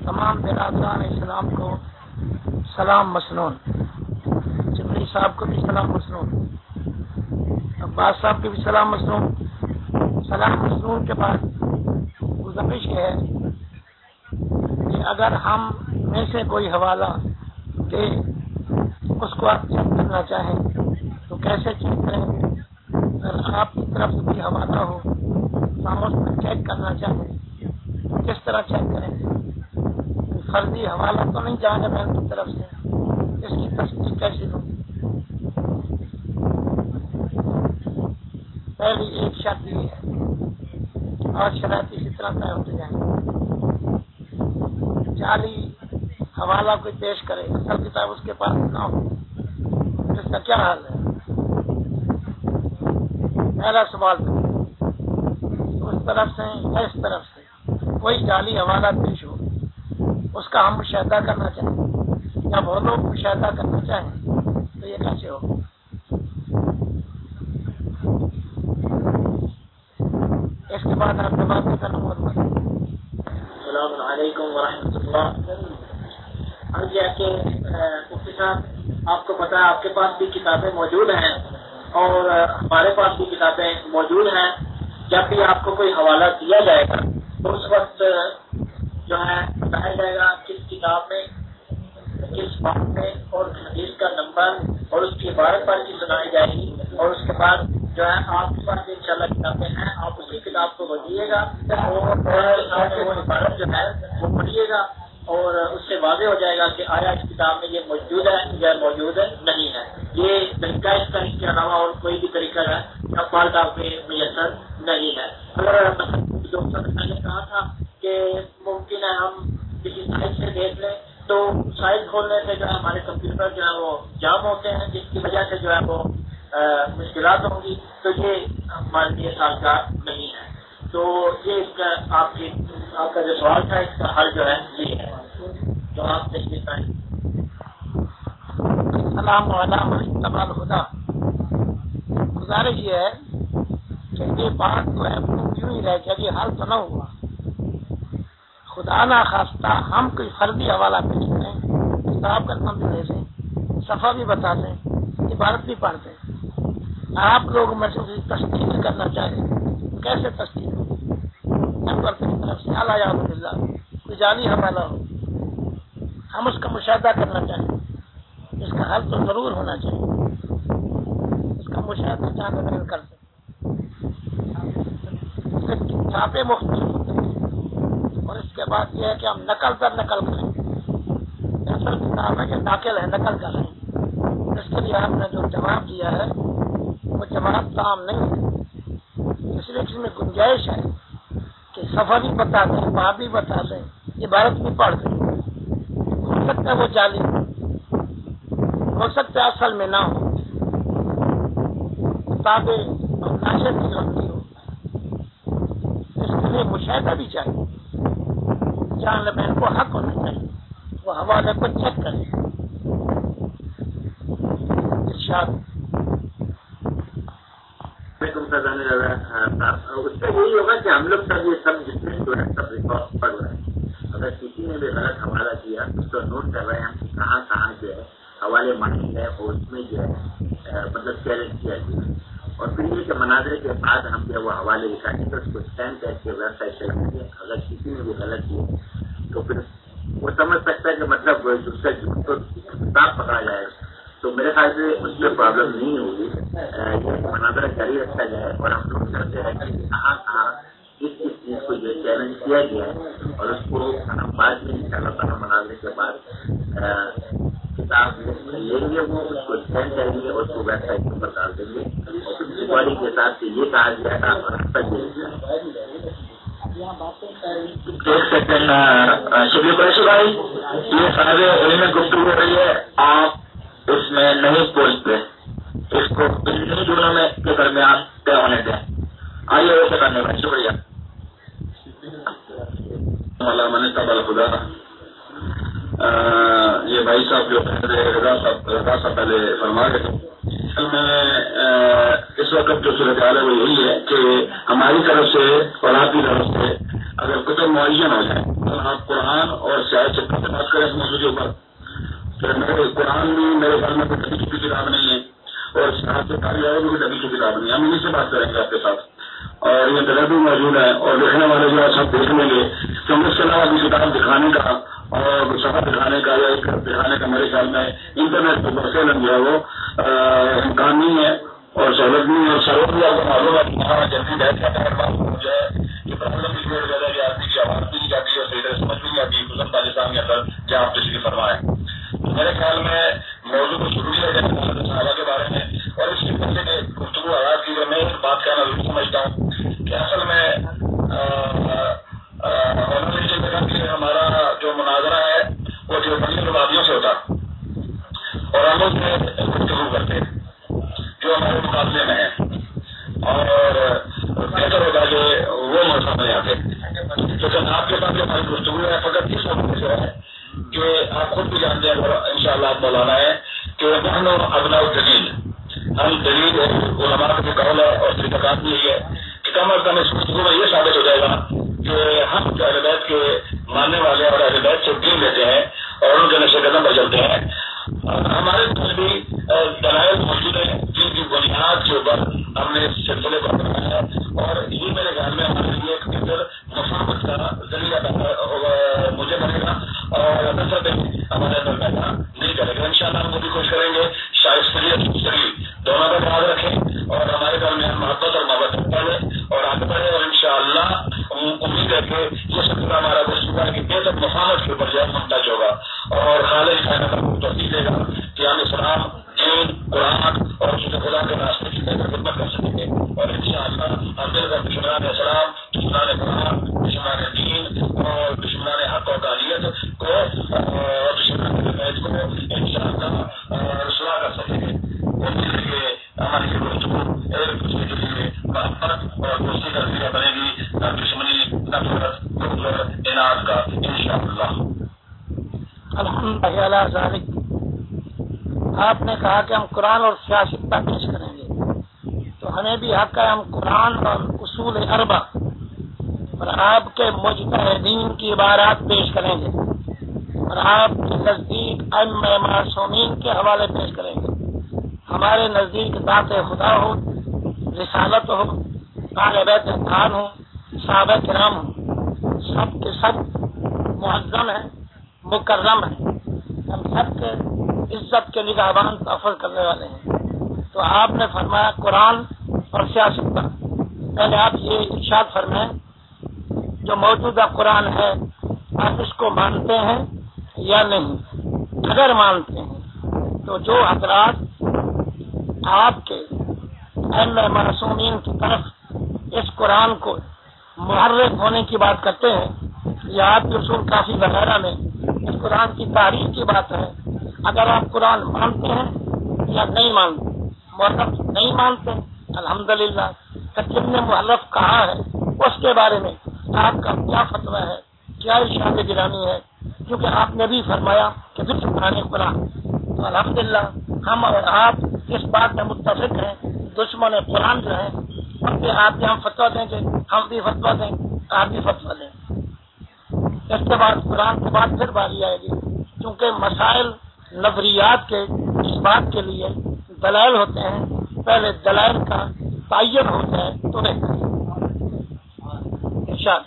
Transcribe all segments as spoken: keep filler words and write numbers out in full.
تمام برادران اسلام کو سلام مسنون، جبری صاحب کو بھی سلام مسنون، عباس صاحب کو بھی سلام مسنون۔ سلام مسنون کے بعد گزارش ہے کہ اگر ہم میں سے کوئی حوالہ دے اس کو آپ چیک کرنا چاہیں تو کیسے چیک کریں گے؟ اگر آپ کی طرف سے کوئی حوالہ ہو تو ہم اس کو چیک کرنا چاہیں تو کس طرح چیک کریں گے؟ فرضی حوالہ تو نہیں جانے بہن کی طرف سے، اس کی تصدیق کیسے ہوگی؟ پہلی ایک شرط یہ ہے اور شرائط اسی طرح طے ہوتے جائیں گے۔ جعلی حوالہ کوئی پیش کرے، اصل کتاب اس کے پاس نہ ہو، اس کا کیا حال ہے؟ پہلا سوال اس طرف سے یا اس طرف سے کوئی جعلی حوالہ پیش ہو، اس کا ہم مشاہدہ کرنا چاہیں یا وہ لوگ مشاہدہ کرنا چاہیں تو یہ کیسے ہو؟ اس کے بعد آپ جواب کا نمبر بتائیں۔ السلام علیکم ورحمۃ اللہ۔ عرض ہے کہ مفتی صاحب آپ کو پتا ہے آپ کے پاس بھی کتابیں موجود ہیں اور ہمارے پاس بھی کتابیں موجود ہیں۔ جب بھی آپ کو کوئی حوالہ دیا جائے گا تو اس وقت جو ہے بتایا جائے گا کس کتاب میں کس بات میں اور حدیث کا نمبر اور اس کی عبارت پر کی سنائی جائے گی، اور اس کے بعد جو ہے آپ کے پاس ان شاء اللہ کتابیں ہیں، آپ اسی کتاب کو پڑھیے گا اور وہ عبارت جو ہے وہ پڑھیے گا اور اس سے واضح ہو جائے گا کہ آیا اس کتاب میں یہ موجود ہے یا موجود نہیں ہے۔ یہ طریقہ اس کا اس کے علاوہ اور کوئی بھی طریقہ ہے اب بات آپ میں میسر نہیں ہے۔ اگر ڈاکٹر نے کہا تھا کہ ممکن ہے ہم کسی سائٹ سے دیکھ لیں تو سائٹ کھولنے سے جو ہے ہمارے کمپیوٹر جو ہے وہ جام ہوتے ہیں، جس کی وجہ سے جو ہے وہ مشکلات ہوں گی، تو یہ ہمارے لیے سازگار نہیں ہے۔ تو یہ اس کا آپ کی آپ کا جو سوال تھا اس کا حل جو ہے یہ ہے جو آپ دیکھ پائیں۔ السلام علیکم تبال خدا۔ گزارش یہ ہے کہ یہ بات تو ہے کیوں ہی رہ گیا، یہ حل تو نہ ہوا۔ خدا نہ خواستہ ہم کوئی فرضی حوالہ پیش کریں، کتاب کا نام بھی دے دیں، صفحہ بھی بتا دیں، عبارت بھی پڑھ دیں، آپ لوگ میں سے تصدیق کرنا چاہیں تو کیسے تصدیق ہوگی؟ نمبر کی طرف سے اعلیٰ یاد اللہ کوئی جعلی حوالہ ہو، ہم اس کا مشاہدہ کرنا چاہیں، اس کا حل تو ضرور ہونا چاہیے، اس کا مشاہدہ چاہتے نہیں کر سکتے، چھاپے مختلف ہوتے ہیں اور اس کے بعد یہ ہے کہ ہم نقل در نقل کریں، اصل کتاب ہے کہ ناقل ہے نقل کر رہے ہیں، اس کے لیے ہم نے جو جواب دیا ہے وہ جواب تام نہیں ہے، اس لیے اس میں گنجائش ہے کہ صفحہ بھی بتا دیں، باب بھی بتا دیں، عبارت بھی پڑھ دیں، ہو سکتا ہے وہ جعلی ہو سکتا ہے اصل میں نہ ہو، کتابیں اور ناشر کی غلطی ہو، اس کے لیے مشاہدہ بھی چاہیے، جان لبین کو حق ہونا چاہیے، وہ حوالے کو چیک کریں۔ ارشاد اس سے یہی ہوگا کہ ہم لوگ سب یہ سب جتنے جو ہے سب ریکارڈ پڑھ رہے ہیں، اگر کسی نے بھی غلط حوالہ دیا اس کو نوٹ کر رہے ہیں کہ کہاں کہاں جو ہے حوالے مانی ہے اور اس میں جو ہے مطلب چیلنج کیا گیا، اور پھر یہ کہ مناظرے کے بعد ہم جو ہے وہ حوالے دکھائیں گے، اس کو اسکین کر کے ویب سائٹ سے رکھیں گے، اگر کسی نے بھی غلط کیا تو پھر وہ سمجھ سکتا ہے کہ مطلب اس کا کتاب پکڑا جائے گا، تو میرے خیال سے اس میں پرابلم نہیں ہوگی، مناظرہ جاری رکھا جائے اور ہم لوگ کرتے ہیں کہ کہاں کہاں اس اس چیز کو جو چیلنج کیا گیا ہے اور اس کو بعد میں ان شاء اللہ تعالیٰ مناظرے کے بعد کتاب لیں گے، وہ اس کو اسکین کریں گے اور اس کو ویب سائٹ کے اوپر ڈال دیں گے، اور پھر کے حساب سے یہ کہا گیا تھا اور ایک سیکنڈ شبیر قریشی بھائی، یہ صاحب علم گفتگو ہو رہی ہے، آپ اس میں نہیں پہنچتے، اس کو انہیں دونوں میں کے درمیان طے ہونے دیں۔ آئیے ویسے کرنے میں شکریہ۔ علامہ تبال خدا، یہ بھائی صاحب جو رضا صاحب رضا صاحب پہلے فرما رہے تھے، اصل میں اس وقت جو صورت حال ہے وہ یہی ہے کہ ہماری طرف سے اور آپ کی طرف سے اگر کتب معین ہو جائے تو آپ قرآن اور سیاست سے بات کریں اس موضوع کے اوپر. پھر میرے قرآن بھی میرے گھر میں کوئی ڈبی کی کتاب نہیں ہے اور سیاست کا بھی کوئی ڈبی کی کتاب نہیں ہے. ہم انہیں سے بات کریں گے آپ کے ساتھ اور یہ طرح بھی موجود ہے اور دیکھنے والے جو ہے سب دیکھ لیں گے کہ اس کے علاوہ بھی کتاب دکھانے کا اور سفر دکھانے کا یا ایک دکھانے کا میرے خیال میں انٹرنیٹ پر بسے لگ جو ہے وہ امکان نہیں ہے اور سہولت نہیں ہے. اور سہولت بھی آپ کو معلوم ہے ہمارا جلدی بیٹھ جاتا ہے جو ہے یہ پرابلم بھی بڑھ جاتا ہے کہ آدمی کی آواز بھی نہیں جاتی ہے اور صحیح طرح سمجھ بھی نہیں آتی خصوصاً پاکستان کے اندر جہاں آپ تشریف فرمائیں. تو میرے خیال میں موضوع کو ضروری ہے صحابہ کے بارے میں اور اس کی وجہ سے گفتگو آغاز کی. میں ایک بات کہنا ضرور سمجھتا ہوں کہ اصل میں کہ ہمارا جو مناظرہ ہے وہ جو بڑی وادیوں سے ہوتا اور ہم اس میں گفتگو کرتے جو ہمارے مقابلے میں ہے اور بہتر ہوتا کہ وہ موضوع میں آتے. لیکن آپ کے ساتھ جو ہماری گفتگو ہے فقط اس وقت سے ہے کہ آپ خود بھی جانتے ہیں ان شاء اللہ آپ مولانا ہے کہ ہم ابناء دلیل ہم دلیل علماء کا جو قول ہے اور طریقہ بھی یہی ہے کہ کم از کم اس گفتگو میں یہ ثابت ہو جائے گا کہ ہم اہل بیت کے ماننے والے اور اہل بیت سے دین لیتے ہیں اور ان کے نقش قدم پر چلتے ہیں. ہمارے پاس بھی دلائل موجود ہیں جن کی بنیاد کے اوپر ہم نے اس سلسلے کو اپنایا ہے اور یہ میرے خیال میں ہمارے لیے ایک بہتر مفاہمت کا ذریعہ مجھے بنے گا اور نصرت ہمارے اندر پیدا نہیں کرے گا. ان شاء اللہ ہم وہ بھی کوشش کریں گے شائستگی دونوں کا خیال رکھیں اور ہمارے درمیان محبت اور محبت پڑے اور آگے بڑھے اور ان شاء اللہ امید ہے کہ یہ سب ہمارا گفتگو کی بہتر مفاہمت کے اوپر جو ہے منتج ہوگا اور خالص توفیق دے گا کہ ہم اسلام دین قرآن اور خدا کے راستے کی بہتر خدمت کر سکیں گے اور ان شاء اللہ ہم مل کر دشمنان اسلام دشمنان قرآن دشمنان دین اور دشمنان حق و تعلیت کو اور دشمنان حمایت کو ان شاء اللہ رسوا کر سکیں گے. امید ہے کہ ہماری گفتگو ایک دوسرے کے لیے محبت اور دوستی کا ذریعہ بنے گی نہ دشمنی نفرت کفر اناد کا ان شاء اللہ. الحمدللہ ذالک. آپ نے کہا کہ ہم قرآن اور سیاست پر پیش کریں گے تو ہمیں بھی حق ہے ہم قرآن اور اصول اربع اور آپ کے مجتہدین کی عبارات پیش کریں گے اور آپ کے نزدیک ائمہ معصومین کے حوالے پیش کریں گے. ہمارے نزدیک ذات خدا ہو رسالت ہو اہل بیت خان ہو صحابہ کرام ہو سب کے سب معظم ہیں مکرم ہیں ہم سب کے عزت کے نگہبان تحفظ کرنے والے ہیں. تو آپ نے فرمایا قرآن اور سیاست پر پہلے آپ یہ ارشاد فرمائیں جو موجودہ قرآن ہے آپ اس کو مانتے ہیں یا نہیں. اگر مانتے ہیں تو جو حضرات آپ کے ائمہ معصومین کی طرف اس قرآن کو محرف ہونے کی بات کرتے ہیں یا آپ کے اصول کافی وغیرہ میں اس قرآن کی تاریخ کی بات ہے. اگر آپ قرآن مانتے ہیں یا نہیں مانتے محرف نہیں مانتے الحمدللہ جن نے محرف کہا ہے اس کے بارے میں آپ کا کیا فتویٰ ہے کیا ارشاد گرامی ہے کیونکہ آپ نے بھی فرمایا کہ دشمنان قرآن. تو الحمدللہ ہم اور آپ اس بات میں متفق ہیں دشمن قرآن جو ہے ان کے آپ بھی ہم فتویٰ دیں گے ہم بھی فتویٰ دیں آپ بھی فتویٰ دیں. اس کے بعد قرآن کے بعد پھر باری آئے گی کیونکہ مسائل نظریات کے اس بات کے لیے دلائل ہوتے ہیں پہلے دلائل کا تعین ہوتا ہے تو بہتر ارشاد.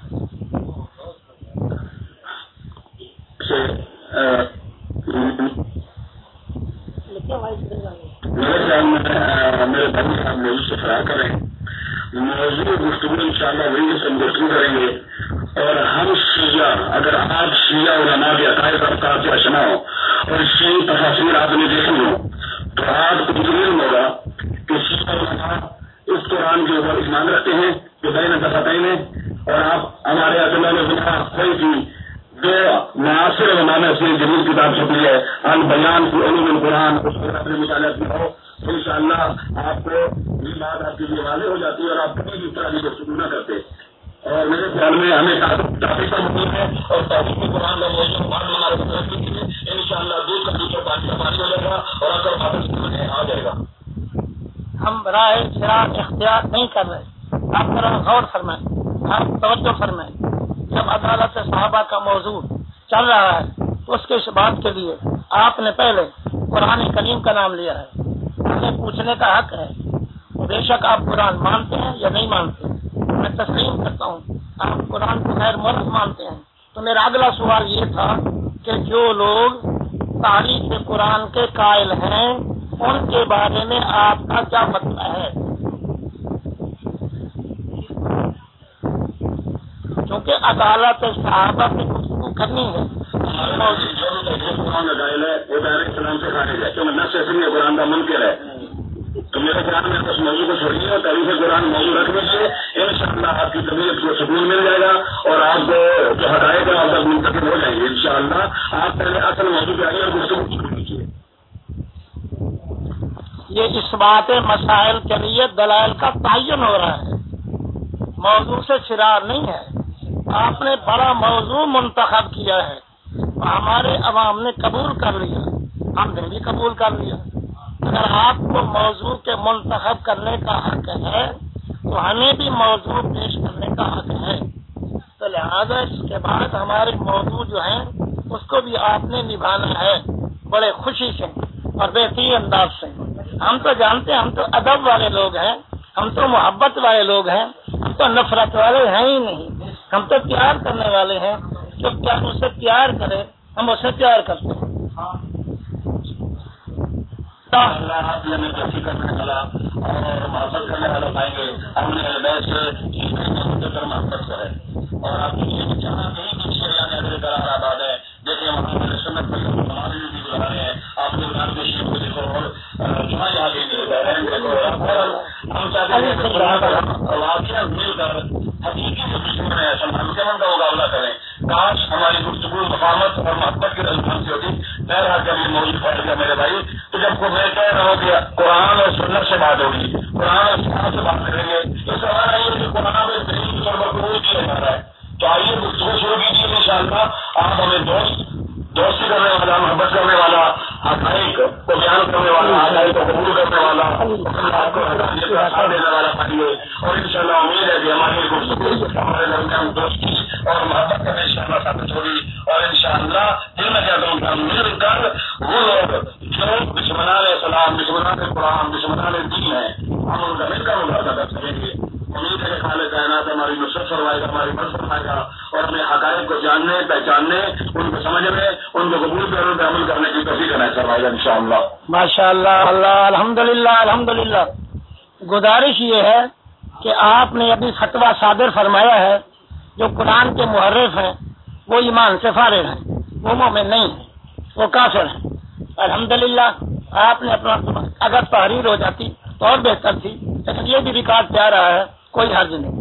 میرے خیال میں میرے بھائی صاحب موضوع سے فراہم کریں موضوع گفتگو ان شاء اللہ وہی سے ہم گفتگو کریں گے اور ہم شیعہ اگر آپ شیعہ علماء کے عقائد افکار سے آشنا ہو اور شیعہ تفاصیر آپ نے دیکھی ہو تو آپ کو معلوم ہوگا کہ شیعہ علماء اس قرآن کے اوپر ایمان رکھتے ہیں جو بین دفعتین ہیں اور آپ ہمارے عقیدہ میں بنا کوئی بھی جو معاصر علماء نے اپنی جدید کتاب چھپی ہے البیان فی علوم القرآن اس پر اپنے مطالعہ کی ہو تو ان شاء اللہ آپ کو یہ بات آپ کے لیے واضح ہو جاتی ہے اور آپ کبھی بھی اس طرح کی گفتگو نہ کرتے. اور میرے خیال میں ہمیں کافی کا مطلب ہے اور تعلیم قرآن کا موضوع ہمارے ان شاء اللہ دودھ کا دوسرا پانی کا پانی ہو جائے گا اور اگر واپس آ جائے گا. ہم راہ صراط اختیار نہیں کر رہے. آپ ذرا غور فرمائیں, آپ توجہ فرمائیں. جب عدالت صحابہ کا موضوع چل رہا ہے تو اس کے اس بات کے لیے آپ نے پہلے قرآن کریم کا نام لیا ہے. ہمیں پوچھنے کا حق ہے. بے شک آپ قرآن مانتے ہیں یا نہیں مانتے, میں تسلیم کرتا ہوں آپ قرآن کو غیر معرف مانتے ہیں. تو میرا اگلا سوال یہ تھا کہ جو لوگ تعریف قرآن کے قائل ہیں ان کے بارے میں آپ کا کیا مطلب ہے؟ کیونکہ عدالت صحابہ کی گفتگو کرنی ہے. قرآن کا قائل ہے وہ ڈائریکٹ اسلام سے خارج ہے, کیونکہ نفس اسلام قرآن کا منکر ہے. تو میرے خیال میں اس موضوع کو چھوڑیے اور تعریف قرآن موضوع رکھنے سے ان شاء اللہ آپ کی طبیعت کو سکون مل جائے گا اور آپ کو جو حقائق ہے آپ تک منتقل ہو جائیں گے ان شاء اللہ. آپ پہلے اصل موضوع پہ آئیے اور گفتگو کیجیے. یہ اس بات مسائل کے لیے دلائل کا تعین ہو رہا ہے, موضوع سے فرار نہیں ہے. آپ نے بڑا موضوع منتخب کیا ہے, ہمارے عوام نے قبول کر لیا, ہم نے بھی قبول کر لیا. اگر آپ کو موضوع کے منتخب کرنے کا حق ہے تو ہمیں بھی موضوع پیش کرنے کا حق ہے. تو لہذا اس کے بعد ہمارے موضوع جو ہیں اس کو بھی آپ نے نبھانا ہے بڑے خوشی سے اور بہترین انداز سے. ہم تو جانتے ہیں ہم تو ادب والے لوگ ہیں, ہم تو محبت والے لوگ ہیں, ہم تو نفرت والے ہیں ہی نہیں. ہم تو پیار کرنے والے ہیں, جو پیار اسے پیار کرے ہم اسے پیار کرتے ہیں. اللہ آپ نے ترقی کرنے والا اور محبت کرنے والا پائیں گے. ہم نے سے محبت کرے اور آپ کی جہاں کہیں بھی شہر قرار آباد ہے جیسے ہمارے سنت پر ہمارے بھی بلا رہے ہیں. آپ نے قرآن کے شیخ کو دیکھو اور جہاں یہاں بھی ہم چاہتے ہیں واقعہ مل کر حقیقی جو دشمن ہے سلمان کے من کا مقابلہ کریں. کاش ہماری گفتگو مقامت اور محبت کے رجحان سے ہوتی. بہرحال جب یہ موضوع پھیل گیا میرے بھائی تو جب کو میں کہہ رہا ہوں کہ قرآن اور سنت سے بات ہوگی, قرآن اور سنت سے بات کریں گے, تو سوال ہے کہ قرآن میں دلیل کے طور پر قبول کیا جا رہا ہے. تو آئیے گفتگو شروع کیجیے ان شاء اللہ. آپ ہمیں دوست دوستی کرنے والا, محبت کرنے والا, حقائق کو بیان کرنے والا, حقائق کو قبول کرنے والا, آپ کو ساتھ دینے والا پڑھیے. اور ان شاء اللہ امید ہے کہ ہماری گفتگو ہمارے درمیان دوستی اور محبت کرنے ان شاء اللہ ثابت ہوگی. اور ان شاء اللہ دل میں کہتا ہوں کہ ہم مل کر وہ لوگ جو دشمنان اسلام, دشمنان قرآن, دشمنان دین ہیں, ہم ان کا مل کر مقابلہ کر سکیں گے. امید ہے کہ خالق کائنات ہماری نصرت فرمائے گا, ہماری مدد فرمائے گا اور ہمیں حقائق کو جاننے, پہچاننے, ان کو سمجھنے, ان کو قبول کرنے, ان پہ عمل کرنے کی توفیق عنایت فرمائے گا انشاءاللہ. ماشاء اللہ, اللہ الحمدللہ الحمدللہ. گزارش یہ ہے کہ آپ نے ابھی فتویٰ صادر فرمایا ہے جو قرآن کے محرف ہیں وہ ایمان سے فارغ ہیں, وہ مومن نہیں ہیں, وہ کافر ہیں. الحمدللہ آپ نے اپنا, اگر تحریر ہو جاتی تو اور بہتر تھی, لیکن یہ بھی ریکارڈ پہ آ رہا ہے, کوئی حرج نہیں.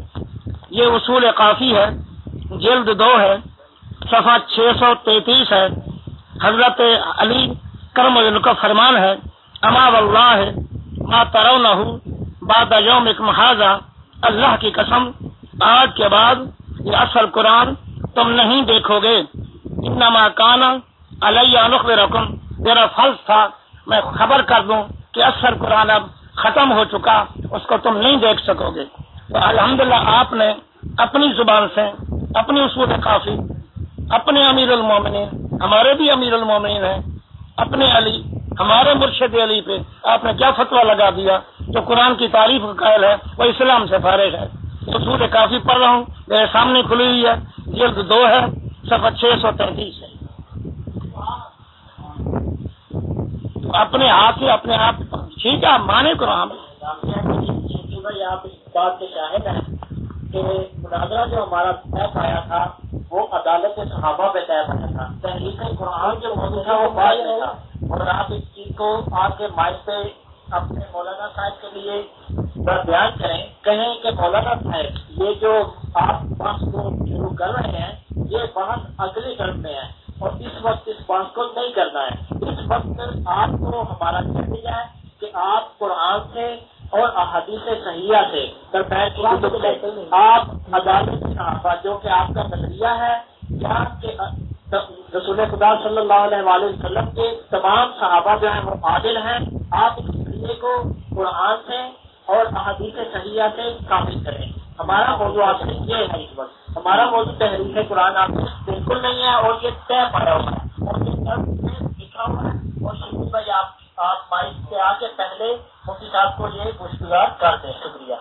یہ اصول کافی ہے, جلد دو ہے, صفحہ چھ سو تینتیس ہے. حضرت علی کرم اللہ کا فرمان ہے, اما واللہ ما ترونہ بعد یومکم ھذا, اللہ کی قسم آج کے بعد یہ اصل قرآن تم نہیں دیکھو گے. انما کان علی ان اخبرکم, میرا فرض تھا میں خبر کر دوں کہ اصل قرآن اب ختم ہو چکا, اس کو تم نہیں دیکھ سکو گے. تو الحمدللہ آپ نے اپنی زبان سے اپنی اصول کافی, اپنے امیر المومنین, ہمارے بھی امیر المومنین ہیں, اپنے علی, ہمارے مرشد علی پہ آپ نے کیا فتویٰ لگا دیا. جو قرآن کی تعریف کا قائل ہے وہ اسلام سے فارغ ہے. اصول کافی پڑھ رہا ہوں, میرے سامنے کھلی ہوئی ہے, جلد دو ہے, صفحہ چھ سو تینتیس ہے. تو اپنے ہاتھ سے اپنے آپ ٹھیک ہے, آپ مانے قرآن. بھائی آپ اس بات کے شاہد ہیں کہ مناظرہ جو ہمارا طے پایا تھا وہ عدالت صحابہ پہ طے پایا تھا. تحریک قرآن جو موضوع تھا وہ بعد میں تھا. اور آپ اس چیز کو آپ کے مائک پہ اپنے مولانا صاحب کے لیے بیان کریں, کہیں کہ مولانا صاحب یہ جو آپ بحث کو شروع کر رہے ہیں یہ بحث اگلی ٹرم میں ہے اور اس وقت اس بحث کو نہیں کرنا ہے. اس وقت آپ کو ہمارا کہہ دیا ہے کہ آپ قرآن سے اور احادیث صحیحہ سے آپ عدالت صحابہ جو کہ آپ کا نظریہ ہے یا کہ رسول خدا صلی اللہ علیہ وسلم کے تمام صحابہ جو ہیں وہ عادل ہیں, آپ اس نظریے کو قرآن سے اور احادیث صحیحہ سے کامل کریں. ہمارا موضوع آپ سے یہ ہے اس وقت. ہمارا موضوع تحریف قرآن آپ سے بالکل نہیں ہے اور یہ طے پڑا ہوا ہے اور یہ سب لکھا ہوا ہے. اور شکریہ بھائی آپ آپ مائک سے آ کے پہلے مفتی صاحب کو یہ گفتگو کر دیں. شکریہ.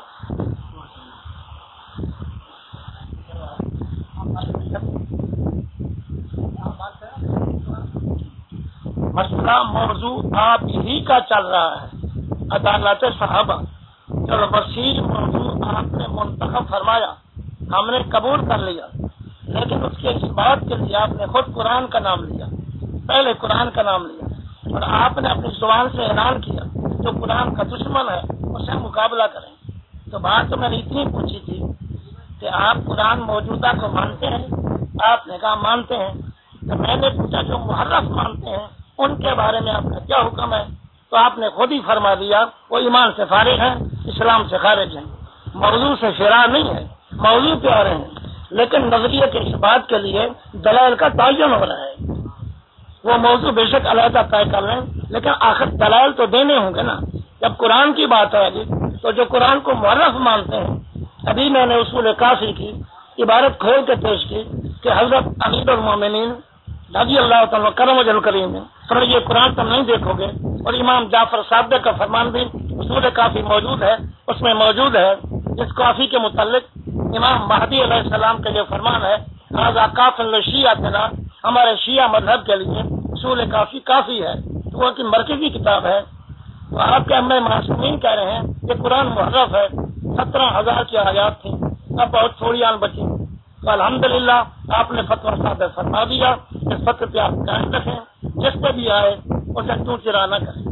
مسئلہ موضوع آپ ہی کا چل رہا ہے. عدالت صحابہ جو وسیع موضوع آپ نے منتخب فرمایا ہم نے قبول کر لیا, لیکن اس کے اس بات کے لیے آپ نے خود قرآن کا نام لیا, پہلے قرآن کا نام لیا اور آپ نے اپنی زبان سے اعلان کیا جو قرآن کا دشمن ہے اس سے مقابلہ کریں. تو بات تو میں نے اتنی پوچھی تھی کہ آپ قرآن موجودہ کو مانتے ہیں, آپ نے کہا مانتے ہیں. تو میں نے پوچھا جو محرف مانتے ہیں ان کے بارے میں آپ کا کیا حکم ہے؟ تو آپ نے خود ہی فرما دیا وہ ایمان سے فارغ ہیں, اسلام سے خارج ہیں. موضوع سے فرار نہیں ہے, موضوع پہ آ رہے ہیں, لیکن نظریے کے اس بات کے لیے دلائل کا تعین ہو رہا ہے. وہ موضوع بے شک علیحدہ طے کر لیں, لیکن آخر دلائل تو دینے ہوں گے نا. جب قرآن کی بات آئے گی تو جو قرآن کو محرف مانتے ہیں, ابھی میں نے اصول کافی کی عبارت کھول کے پیش کی کہ حضرت امیر المومنین رضی اللہ تعالیٰ کرم وجل کریم میں سر یہ قرآن تم نہیں دیکھو گے, اور امام جعفر صادق کا فرمان بھی اصول کافی موجود ہے, اس میں موجود ہے. اس کافی کے متعلق امام مہدی علیہ السلام کا یہ فرمان ہے آزا کافل شیعہ, ہمارے شیعہ مذہب کے لیے اصول کافی کافی ہے. تو وہ کی مرکزی کتاب ہے. تو آپ کے امی معصومین کہہ رہے ہیں کہ قرآن محرف ہے, سترہ ہزار کی آیات تھیں, اب بہت تھوڑی آن بچی. تو الحمدللہ آپ نے فتویٰ صادر فرما دیا, اس فتوے پہ آپ قائم رکھیں, جس پہ بھی آئے اسے تو چرا نہ کریں.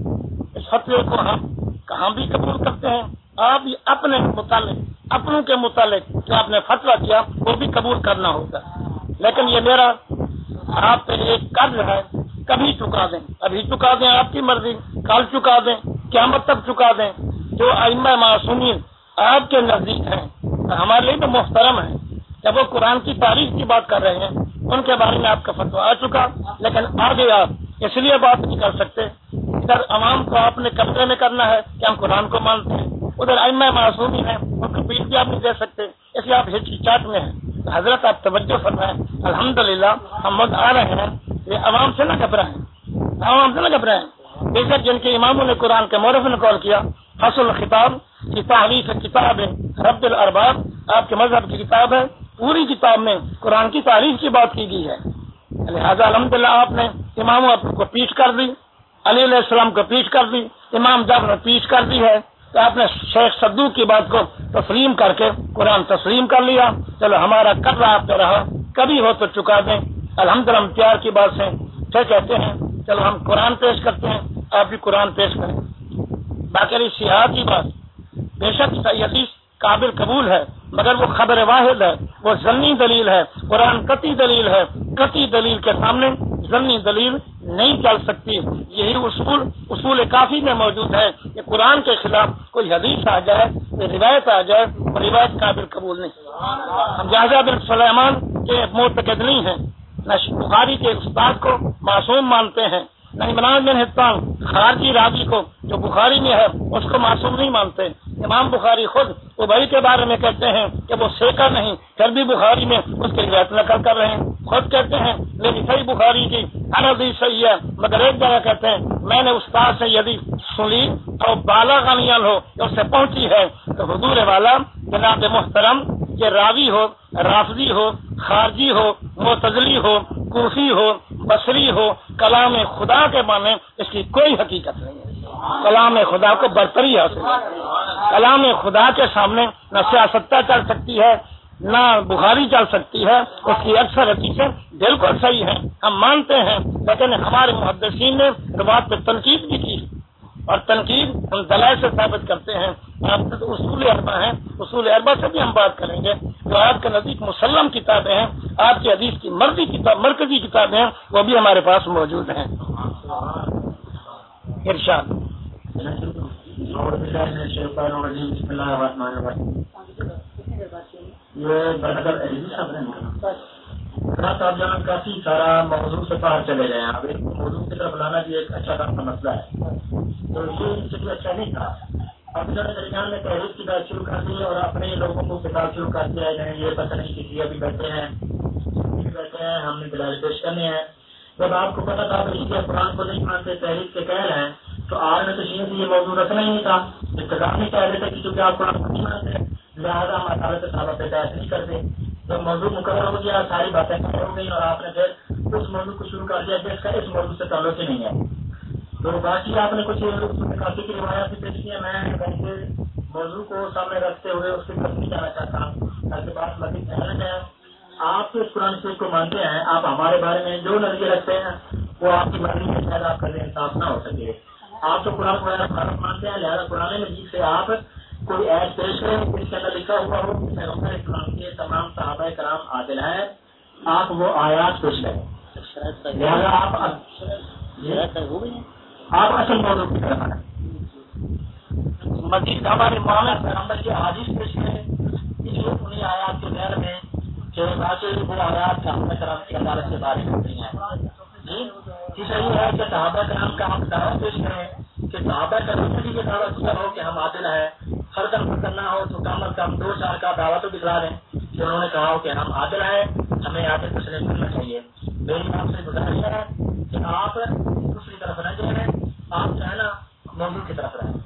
اس فتوے کو ہم کہاں بھی قبول کرتے ہیں, آپ اپنے متعلق اپنوں کے متعلق جو آپ نے فتویٰ کیا وہ بھی قبول کرنا ہوگا. لیکن یہ میرا آپ پہ ایک قرض ہے, کبھی چکا دیں, ابھی چکا دیں آپ کی مرضی, کل چکا دیں, قیامت تک چکا دیں. جو ائمہ معصومین آپ کے نزدیک ہیں ہمارے لیے تو محترم ہیں, جب وہ قرآن کی تاریخ کی بات کر رہے ہیں ان کے بارے میں آپ کا فتویٰ آ چکا, لیکن آگے آپ اس لیے بات نہیں کر سکتے. ادھر عوام کو آپ نے قبضے میں کرنا ہے کہ ہم قرآن کو مانتے ہیں, ادھر ائمہ معصومین ہیں ان کو پیٹ بھی آپ نہیں دے سکتے, اس لیے آپ ہچکی چاٹ میں ہیں. حضرت آپ توجہ فرمائیں, الحمدللہ ہم وقت آ رہے ہیں, یہ عوام سے نہ گھبرائیں, عوام سے نہ گھبرائیں. بے شک جن کے اماموں نے قرآن کے مورخ نے قول کیا فصل خطاب کی تعریف کتاب رب الارباب آپ کے مذہب کی کتاب ہے, پوری کتاب میں قرآن کی تعریف کی بات کی گئی ہے. لہٰذا الحمدللہ آپ نے اماموں کو پیٹ کر دی, علی علیہ السلام کو پیٹ کر دی, امام جعفر نے پیٹ کر دی ہے, تو آپ نے شیخ صدوق کی بات کو تسلیم کر کے قرآن تسلیم کر لیا. چلو ہمارا قرض آپ پہ رہا, کبھی ہو تو چکا دیں. الحمدللہ ہم پیار کی بات سے پھر کہتے ہیں چلو ہم قرآن پیش کرتے ہیں, آپ بھی قرآن پیش کریں. باقی سیاحت کی بات بے شک صحیح حدیث قابل قبول ہے, مگر وہ خبر واحد ہے, وہ ضمنی دلیل ہے. قرآن قطعی دلیل ہے, قطعی دلیل کے سامنے ضمنی دلیل نہیں چل سکتی. یہی اصول اصول کافی میں موجود ہے کہ قرآن کے خلاف کوئی حدیث آ جائے, کوئی روایت آ جائے, وہ روایت قابل قبول نہیں. ہم جہاز بن سلیمان کے معتقد نہیں ہیں, نہ بخاری کے استاد کو معصوم مانتے ہیں, نہ عمران بن حطان خارجی راوی کو جو بخاری میں ہے اس کو معصوم نہیں مانتے. امام بخاری خود ابئی کے بارے میں کہتے ہیں کہ وہ سیکا نہیں, پھر بھی بخاری میں اس کی روایت نقل کر رہے ہیں. خود کہتے ہیں لیکن صحیح بخاری کی ہر حدیث صحیح ہے, مگر ایک جگہ کہتے ہیں میں نے استاد سے یدی سنی اور بالا غنیان ہو اس سے پہنچی ہے تو حضور والا جناب محترم یہ راوی ہو, رافضی ہو, خارجی ہو, معتزلی ہو, کوفی ہو, بصری ہو, کلام خدا کے معنی اس کی کوئی حقیقت نہیں ہے. کلام خدا کو برتری حاصل ہے. کلام خدا کے سامنے نہ سیاست چل سکتی ہے, نہ بخاری چل سکتی ہے. اس کی اکثر حدیثیں بالکل صحیح ہیں, ہم مانتے ہیں, لیکن ہمارے محدثین نے روایت پہ تنقید بھی کی, اور تنقید ہم دلائل سے ثابت کرتے ہیں. آپ کے تو اصول اربع ہیں, اصول اربع سے بھی ہم بات کریں گے. جو آپ کے نزدیک مسلم کتابیں ہیں, آپ کی حدیث کی مرضی کتاب مرکزی کتابیں ہیں, وہ بھی ہمارے پاس موجود ہیں. ارشاد. صاحب جان کافی سارا موضوع سے باہر چلے گئے ہیں, اب ایک موضوع کی طرف لانا بھی ایک اچھا خاصا مسئلہ ہے. تو یہ ان سے بھی اچھا نہیں تھا. اب انہوں نے درمیان میں تحریک کی بات شروع کر دی اور اپنے لوگوں کو کتاب شروع کر دیا ہے. یہ پتہ نہیں کسی ابھی بیٹھے ہیں بیٹھے ہیں ہم نے دلائل پیش کرنے ہیں. جب آپ کو پتا تھا کہ اس قرآن کو نہیں مانتے تحریک کے قائل ہیں تو آپ نے تو شیعہ سے یہ موضوع رکھنا ہی نہیں تھا. ابتدا نہیں کہہ رہے تھے کہ چونکہ آپ قرآن کو نہیں مانتے لہٰذا ہم عدالت صحابہ پہ بحث نہیں کرتے. جب موضوع مقرر ہو گیا ساری باتیں ختم ہو گئی اور آپ نے پھر اس موضوع کو شروع کر دیا جس کا اس موضوع سے تعلق ہی نہیں ہے. تو باقی آپ نے کچھ کافی کی روایات بھی پیش کی ہیں. میں موضوع کو سامنے رکھتے ہوئے اس کی طرف نہیں جانا چاہتا ہوں تاکہ بات مزید اہم ہے. آپ تو اس قرآن شریف کو مانتے ہیں, آپ ہمارے بارے میں جو نظریے رکھتے ہیں وہ آپ کی مرضی میں شاید آپ کا انصاف نہ ہو سکے. آپ تو قرآن کو بھارت مانتے ہیں لہٰذا قرآن مجید سے آپ کوئی ایڈ پیش کریں جس کے اندر لکھا ہوا ہو کہ پیغمبر اسلام کے تمام صحابہ کرام عادل ہیں, آپ وہ آیات پیش کریں. لہٰذا آپ آپ اصل موضوع کی طرف آئیں. مزید ہمارے مولانا پیغمبر کی حدیث پیش کریں اس لیے انہیں آیات کے غیر میں کہ واقعی وہ آیات صحابہ کرام کی عدالت سے بارش کرتی ہیں. جی صحیح ہے کہ صحابہ کرام کا ہم دعوت پیش کریں کہ صحابہ کرام کی یہ دعوت گزر ہو کہ ہم عادل ہیں. فرض کرنا ہو تو کم از کم دو سال کا دعوت و دکھلا دیں کہ انہوں نے کہا ہو کہ ہم عادل ہیں, ہمیں عادل تسلیم کرنا چاہیے. میری آپ سے گزارش ہے کہ آپ دوسری طرف نہ جائیں, آپ جو ہے نا موضوع کی طرف رہیں.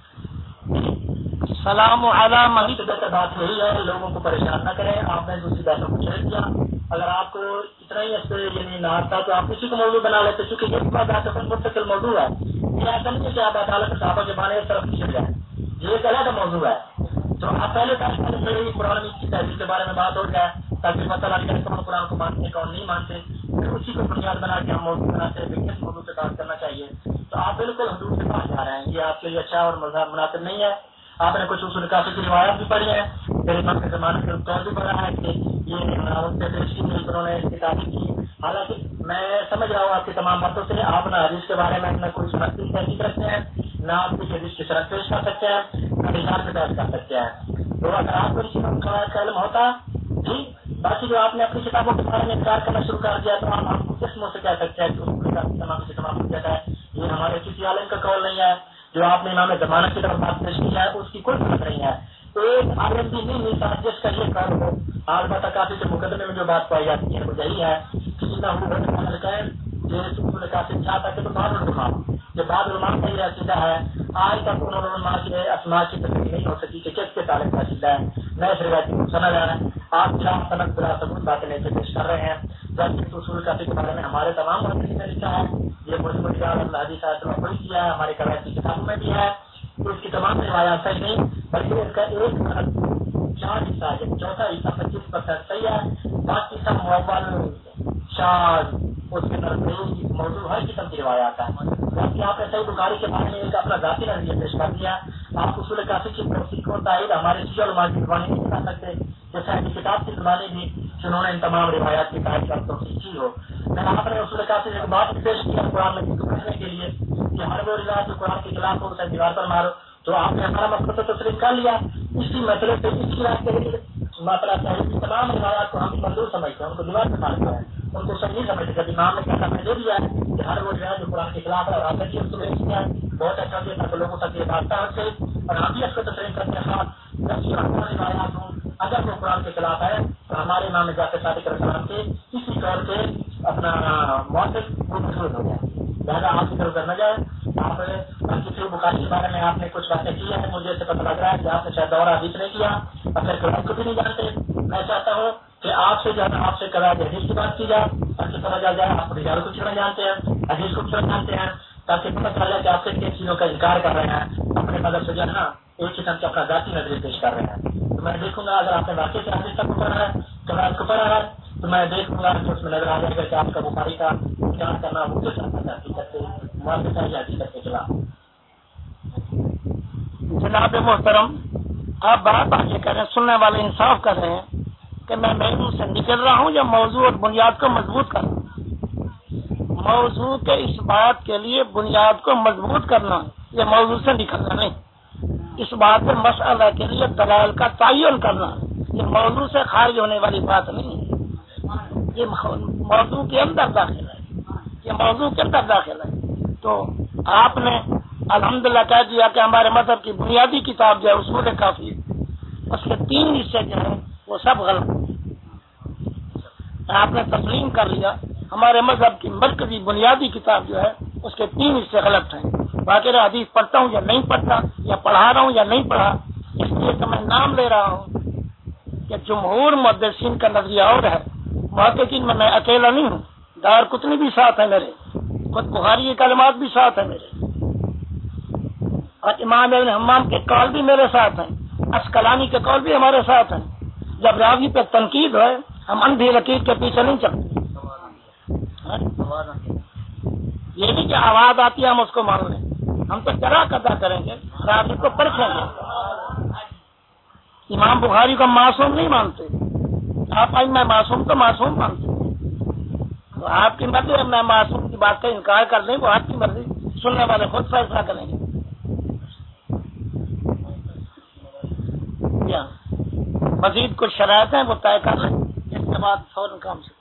سلام علیکم. بات یہی ہے لوگوں کو پریشان نہ کریں. آپ نے دوسری باتوں کو چھیڑ دیا. اگر آپ کو اتنا ہی اس سے یعنی ناراض تھا تو آپ اسی کو موضوع بنا لیتے چونکہ یہ بات مستقل موضوع ہے. یہ ایسا نہیں ہے کہ آپ عدالت صحابہ کے بانے اس طرف چھڑ جائیں, یہ ایک الگ موضوع ہے. تو آپ پہلے قرآن کی تحریر کے بارے میں بات ہو جائے تاکہ پتہ لگ جائے کون قرآن کو مانتے کون نہیں مانتے, پھر اسی کو بنیاد بنا کے ہم موضوع بناتے ہیں کس موضوع پہ بات کرنا چاہیے. تو آپ بالکل حدود سے باہر جا رہے ہیں, یہ آپ کے لیے اچھا اور مذہب مناسب نہیں ہے. آپ نے کچھ اصول کافی کی روایات بھی پڑھی ہیں, میرے امام کے زمانے کے طور بھی پڑھا ہے کہ یہ انہوں نے کتابیں کی. حالانکہ میں سمجھ رہا ہوں آپ کی تمام باتوں سے آپ نہ حدیث کے بارے میں نہ کوئی شناختی تحقیق رکھتے ہیں, نہ آپ کی حدیث کی شرط پیش کر سکتے ہیں, نہ اشار پہ بحث کر سکتے ہیں. تو اگر آپ کو اس کا علم ہوتا جی, باقی جو آپ نے اپنی کتابوں کے بارے میں انکار کرنا شروع کر دیا تو ہم آپ کو کس منہ سے کہہ سکتے ہیں کہ تمام سے تمام کہتا ہے یہ ہمارے کسی عالم کا قول نہیں ہے. جو آپ نے امام زمانہ کی طرف بات پیش کی ہے اس کی کوئی فرق نہیں ہے. ایک عالم بھی نہیں ملتا جس کا یہ قول ہو. البتہ کافی کے مقدمے میں جو بات پائی جاتی ہے وہ یہی ہے کہ یہ کافی چاہتا کہ تو بعض علماء جو بعض علماء کا یہ عقیدہ ہے آج تک انہوں علماء کے اسماء کی تصدیق نہیں ہو سکی کہ کس کے تعلق کا عقیدہ ہے. نئے روایتی کو سمجھ آ رہا ہے. آپ بلا صنعت بلا ثبوت باتیں لے کے پیش کر رہے ہیں. جبکہ اصول کافی کے بارے میں ہمارے تمام محدثین نے لکھا ہے, یہ بڑی بڑی حدیث صاحب نے کوئی کیا ہے, ہمارے روایتی کتابوں میں بھی ہے. تو اس کی تمام روایات صحیح نہیں بلکہ اس کا ایک چار حصہ ہے, چوتھا حصہ پچیس پرسینٹ صحیح ہے, باقی سب موبائل شاذ اس کے نزدیک موضوع ہر قسم کی روایات ہے. باقی آپ نے صحیح بخاری کے بارے میں ایک اپنا ذاتی نظریہ پیش کر دیا. آپ اصول کافی کی توثیق و تائید ہمارے شیعہ علماء کی زبانی نہیں کر سکتے جیسا کہ کتاب کی زبانی بھی جنہوں نے ان تمام روایات کی تائید کر توثیق کی ہو. میں آپ نے اصول کافی سے ایک بات پیش کیا قرآن میں پڑھنے کے لیے کہ ہر وہ روایت جو قرآن کے خلاف ہو اسے دیوار پر مارو, تو آپ نے ہمارا مسئلہ تو تسلیم کر لیا. اسی مسئلے سے اسی بات کے لیے مطلب چاہیے تمام روایات کو ہم منظور سمجھتے ہیں, ان کو دیوار پر مارتے ہیں, ان کو صحیح سمجھتے ہیں. جب امام نے کہا میں دے دیا ہے کہ ہر وہ روایت جو قرآن کے خلاف ہے اور آپ نے اس کو بھیج دیا ہے بہت اچھا دیا تاکہ لوگوں تک یہ بات پہنچ گئی اور ہم بھی اس کو تسلیم کرتے ہیں. خاص جب روایات ہوں اگر وہ قرآن کے خلاف ہے تو ہمارے امام جعفر صادق علیہ السلام کے اسی طور پہ اپنا موثق وہ محسوس ہو جائے. لہٰذا آپ کی طرف کرنا جائے. آپ کسی بخاری کے بارے میں آپ نے کچھ باتیں کی ہیں, مجھے اسے پتہ لگ رہا ہے کہ آپ نے شاید دورہ حدیث نہیں کیا, اپنے قرآن کو بھی نہیں جانتے. میں چاہتا ہوں کہ آپ سے زیادہ آپ سے قواعد حدیث کی بات کی جائے تاکہ پتہ چل جائے آپ رجال کو کیوں جانتے ہیں, حدیث کو کیوں جانتے ہیں, تاکہ پتہ چل جائے کہ آپ سے کن چیزوں کا انکار کر رہے ہیں, اپنے مذہب سے جو ہے نا ایک قسم سے اپنا ذاتی نظریہ پیش کر رہے ہیں. تو میں دیکھوں گا اگر آپ نے واقعی سے حدیث تک پڑھا ہے قواعد کو پڑھا ہے تو میں دیکھوں گا کہ اس میں نظر آ جائے گا کہ آپ کا بخاری کا انکار کرنا وہ کس حقیقت سے موافق ہے یا حقیقت کے خلاف. جناب محترم, آپ بات آگے کر رہے ہیں, سننے والے انصاف کر رہے ہیں کہ میں محروم سے نکل رہا ہوں یا موضوع اور بنیاد کو مضبوط کر رہا ہوں. موضوع کے اس بات کے لیے بنیاد کو مضبوط کرنا یہ موضوع سے نکلنا نہیں. اس بات میں مسئلہ کے لیے دلائل کا تعین کرنا یہ موضوع سے خارج ہونے والی بات نہیں ہے. یہ موضوع کے اندر داخل ہے, یہ موضوع کے اندر داخل ہے. تو آپ نے الحمدللہ کہہ دیا کہ ہمارے مذہب کی بنیادی کتاب جو ہے اصول کافی، اس کے تین حصے جو ہیں وہ سب غلط، آپ نے تسلیم کر لیا ہمارے مذہب کی مرکزی بنیادی کتاب جو ہے اس کے تین حصے غلط ہیں. باقی حدیث پڑھتا ہوں یا نہیں پڑھتا، یا پڑھا رہا ہوں یا نہیں پڑھا، اس لیے تو میں نام لے رہا ہوں کہ جمہور محدثین کا نظریہ اور ہے. محققین میں میں اکیلا نہیں ہوں، دار قطنی بھی ساتھ ہے میرے، خود بخاری کے کلمات بھی ساتھ ہیں میرے، اور امام ابن حمام کے قول بھی میرے ساتھ ہیں، اسقلانی کے قول بھی ہمارے ساتھ ہیں. جب راوی پہ تنقید ہے ہم اندھی لکیر کے پیچھے نہیں چلتے. یہ نہیں کہ آواز آتی ہے ہم اس کو مان لیں، ہم تو جرا قدر کریں گے، راوی کو پرکھیں گے. امام بخاری کو معصوم نہیں مانتے آپ، آج میں معصوم تو معصوم مانتے، تو آپ کی مرضی. میں معصوم کی بات کا انکار کر دیں وہ آپ کی مرضی، سننے والے خود فیصلہ کریں گے. مزید کچھ شرائط ہیں وہ طے کر لیں، اس کے بعد فوراً کام سے.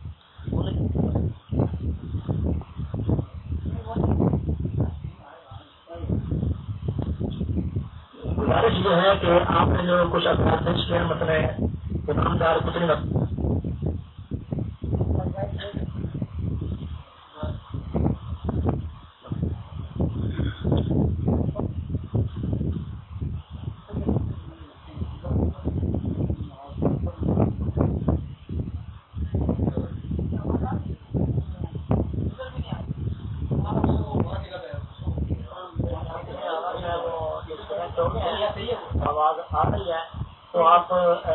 گزارش یہ ہے کہ آپ نے جو کچھ اخبار پیش کیا مطلب امام دار قطنی آواز آ رہی ہے تو آپ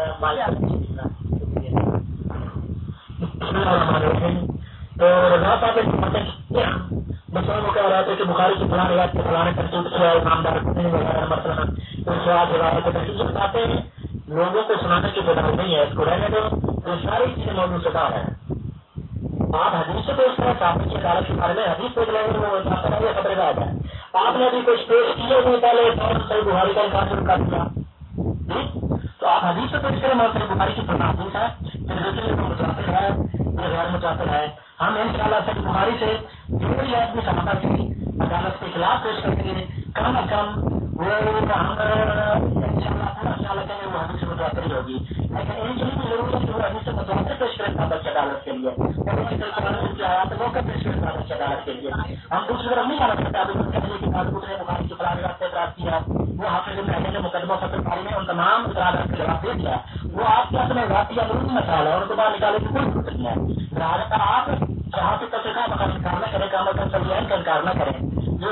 تو رضا صاحب بچوں کو کہہ رہے تھے کہ بخاری کی فلاں روایت کے فلاں ترتیب کیا ہے نامدار وغیرہ مثلا کوئی سوال روایت ہے ترتیب بتاتے ہیں، لوگوں کو سنانے کی ضرورت نہیں ہے، اس کو رہنے دو. تو ساری چیزیں موضوع شدہ ہے. آپ حدیث سے پیش کریں صحابہ کی عدالت کے بارے میں حدیث پیش لیں گے وہ خبریں رہ جائے. آپ نے ابھی کچھ پیش کیے ہوئے پہلے صحیح بخاری کا انکار شروع کر دیا، تو آپ حدیث سے پیش کریں اور صحیح بخاری کی فلاں حدیث ہے پھر دیکھیں گے مسافر ہے یہ غیر مسافر ہے. ہم ان شاء اللہ صحیح بخاری سے جو بھی آدمی صحابہ کی عدالت کے خلاف پیش کریں گے کم از کم وہ ہم ان شاء اللہ پورا خیال رکھیں گے وہ حدیث متواتر ہی ہوگی. لیکن ان چیزوں کی ضرورت ہے کہ وہ حدیث متواتر پیش کریں صحابہ کی عدالت کے لیے، آیات موقع پیش کریں صحابہ کی عدالت کے لیے. ہم دوسری طرف نہیں جانا چاہتے ابھی کہتے کہ بعض نے بخاری کی فلاں روایت سے اعتراض کیا، وہ حافظ ابن حجر نے مقدمہ فتح باری میں ان تمام اعتراضات کا جواب دے دیا. وہ آپ کے اپنے ذاتی عمومی مسائل ہے اور ان کو باہر نکالنے کی کوئی ضرورت نہیں ہے. لہٰذا آپ صحافی تفریح کا مقام انکار نہ کریں، کام از کم سلیان کا انکار نہ کریں. جو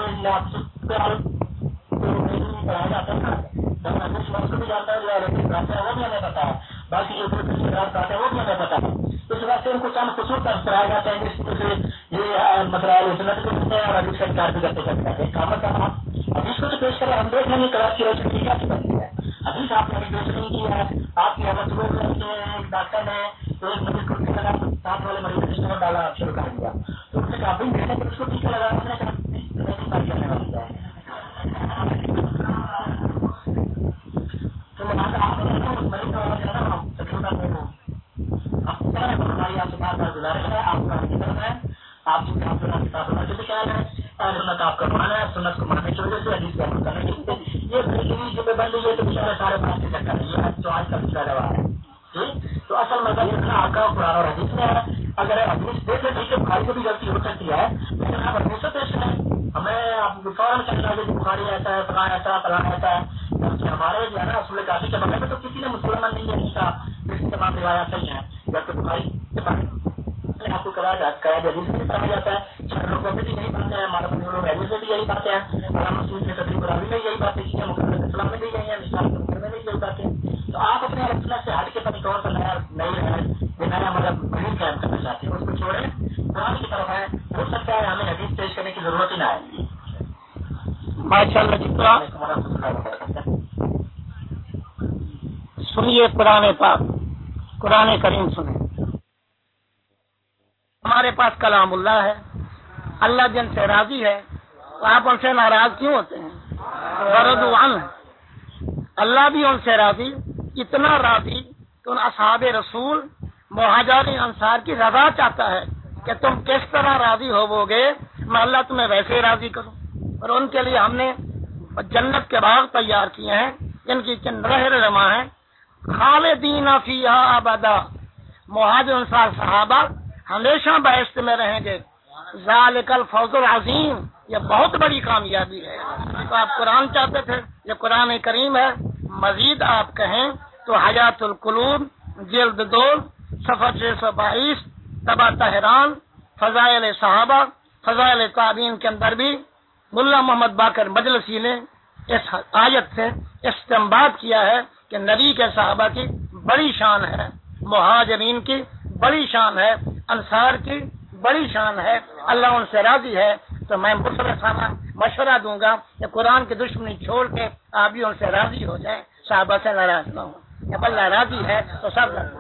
پڑھایا جاتا ہے کو بھی جانتا ہے وہ بھی ہمیں پتا ہے، باقی جو آتے ہیں وہ بھی ہمیں پتا ہے. اس واسطے ان کو چند خصوص درج کرایا جاتا ہے جس سے یہ مسائل سنت کو کرتے ہیں اور حدیث کا انکار بھی کرتے کرتے ہیں. کام از کم آپ حدیث کو تو پیش کریں، ہم دیکھ لیں گے کلاس کی روشنی کیا بنتی ہے. حدیث آپ نے پیش نہیں کی ہے، آپ کی حمد ایک ڈاکٹر نے ایک مریض کو ٹیکا لگا، ساتھ والے مریض نے اسٹور ڈالا شروع کر دیا، تو اس سے کافی دیکھنے پر اس کو ٹیکا لگا کرنے والی ہے. تو لہٰذا آپ مریض کا ہماری آپ سے بار بار گزارش ہے، آپ کا حقیقت ہے، آپ کی کتاب سے خیال ہے اور سنت آپ کا مانا ہے، سنت کو ماننے کی وجہ سے حدیث کا عمل کرنے کی وجہ سے یہ بڑی جو بند ہوئی ہے تو بچارے سارے بات سے چکر ہے. یہ جو آج کا دوسرا روا ہے تو اصل مطلب اتنا آپ کا قرآن اور حدیث میں ہے. اگر حدیث دیکھے ٹھیک ہے بخاری کو بھی غلطی ہو سکتی ہے لیکن آپ حدیث سے پیش کریں، ہمیں آپ فوراً چلنا ہے بخاری ایسا ہے فلاں ایسا ہے فلاں ایسا ہے. جبکہ ہمارے جو ہے نا اصول کافی کے بارے میں تو کسی نے مسلمان نہیں ہے کا اس تمام روایات صحیح ہیں، جبکہ بخاری کے بارے میں آپ کو کرایا جاتا ہے حدیث میں پڑھا جاتا ہے. چھ لوگوں میں بھی یہی باتیں ہیں، ہمارے بزرگوں میں حدیث میں بھی یہی باتیں ہیں، علامہ مسلم کے تقریب راوی میں یہی باتیں کی ہیں، مقدمہ اسلام میں بھی یہی ہیں، نشان میں بھی یہی باتیں. تو آپ اپنے رسولہ سے ہٹ کے پتہ کون سا نیا نئی ہے یہ نیا مطلب مزید قائم کرنا چاہتے ہیں اس کو چھوڑیں قرآن کی طرف ہے. ہو سکتا ہے ہمیں حدیث پیش کرنے کی ضرورت ہی نہ آئے. ماشاء اللہ جتنا سنیے قرآن پاک، قرآن کریم سنیں. ہمارے پاس کلام اللہ ہے، اللہ جن سے راضی ہے تو آپ ان سے ناراض کیوں ہوتے ہیں؟ ورضوا عنہ، اللہ بھی ان سے راضی، اتنا راضی کہ ان اصحاب رسول مہاجرین انصار کی رضا چاہتا ہے کہ تم کس طرح راضی ہوو گے میں اللہ تمہیں ویسے راضی کروں. اور ان کے لیے ہم نے جنت کے باغ تیار کیے ہیں جن کی نہر رواں ہیں. خالدین فیہا ابدا، مہاجر انصار صحابہ ہمیشہ بہشت میں رہیں گے. ذالک الفوز العظیم، یہ بہت بڑی کامیابی ہے. تو آپ قرآن چاہتے تھے، یہ قرآن کریم ہے. مزید آپ کہیں تو حیات القلوب جلد دو صفحہ چھ سو بائیس، تبا تہران فضائل صحابہ فضائل تابعین کے اندر بھی ملا محمد باقر مجلسی نے اس آیت سے استنباط کیا ہے کہ نبی کے صحابہ کی بڑی شان ہے، مہاجرین کی بڑی شان ہے، انصار کی بڑی شان ہے، اللہ ان سے راضی ہے. تو میں مصرفانہ مشورہ دوں گا کہ قرآن کی دشمنی چھوڑ کے آپ بھی ان سے راضی ہو جائیں، صحابہ سے ناراض نہ ہوں. جب اللہ راضی ہے تو سب راضی.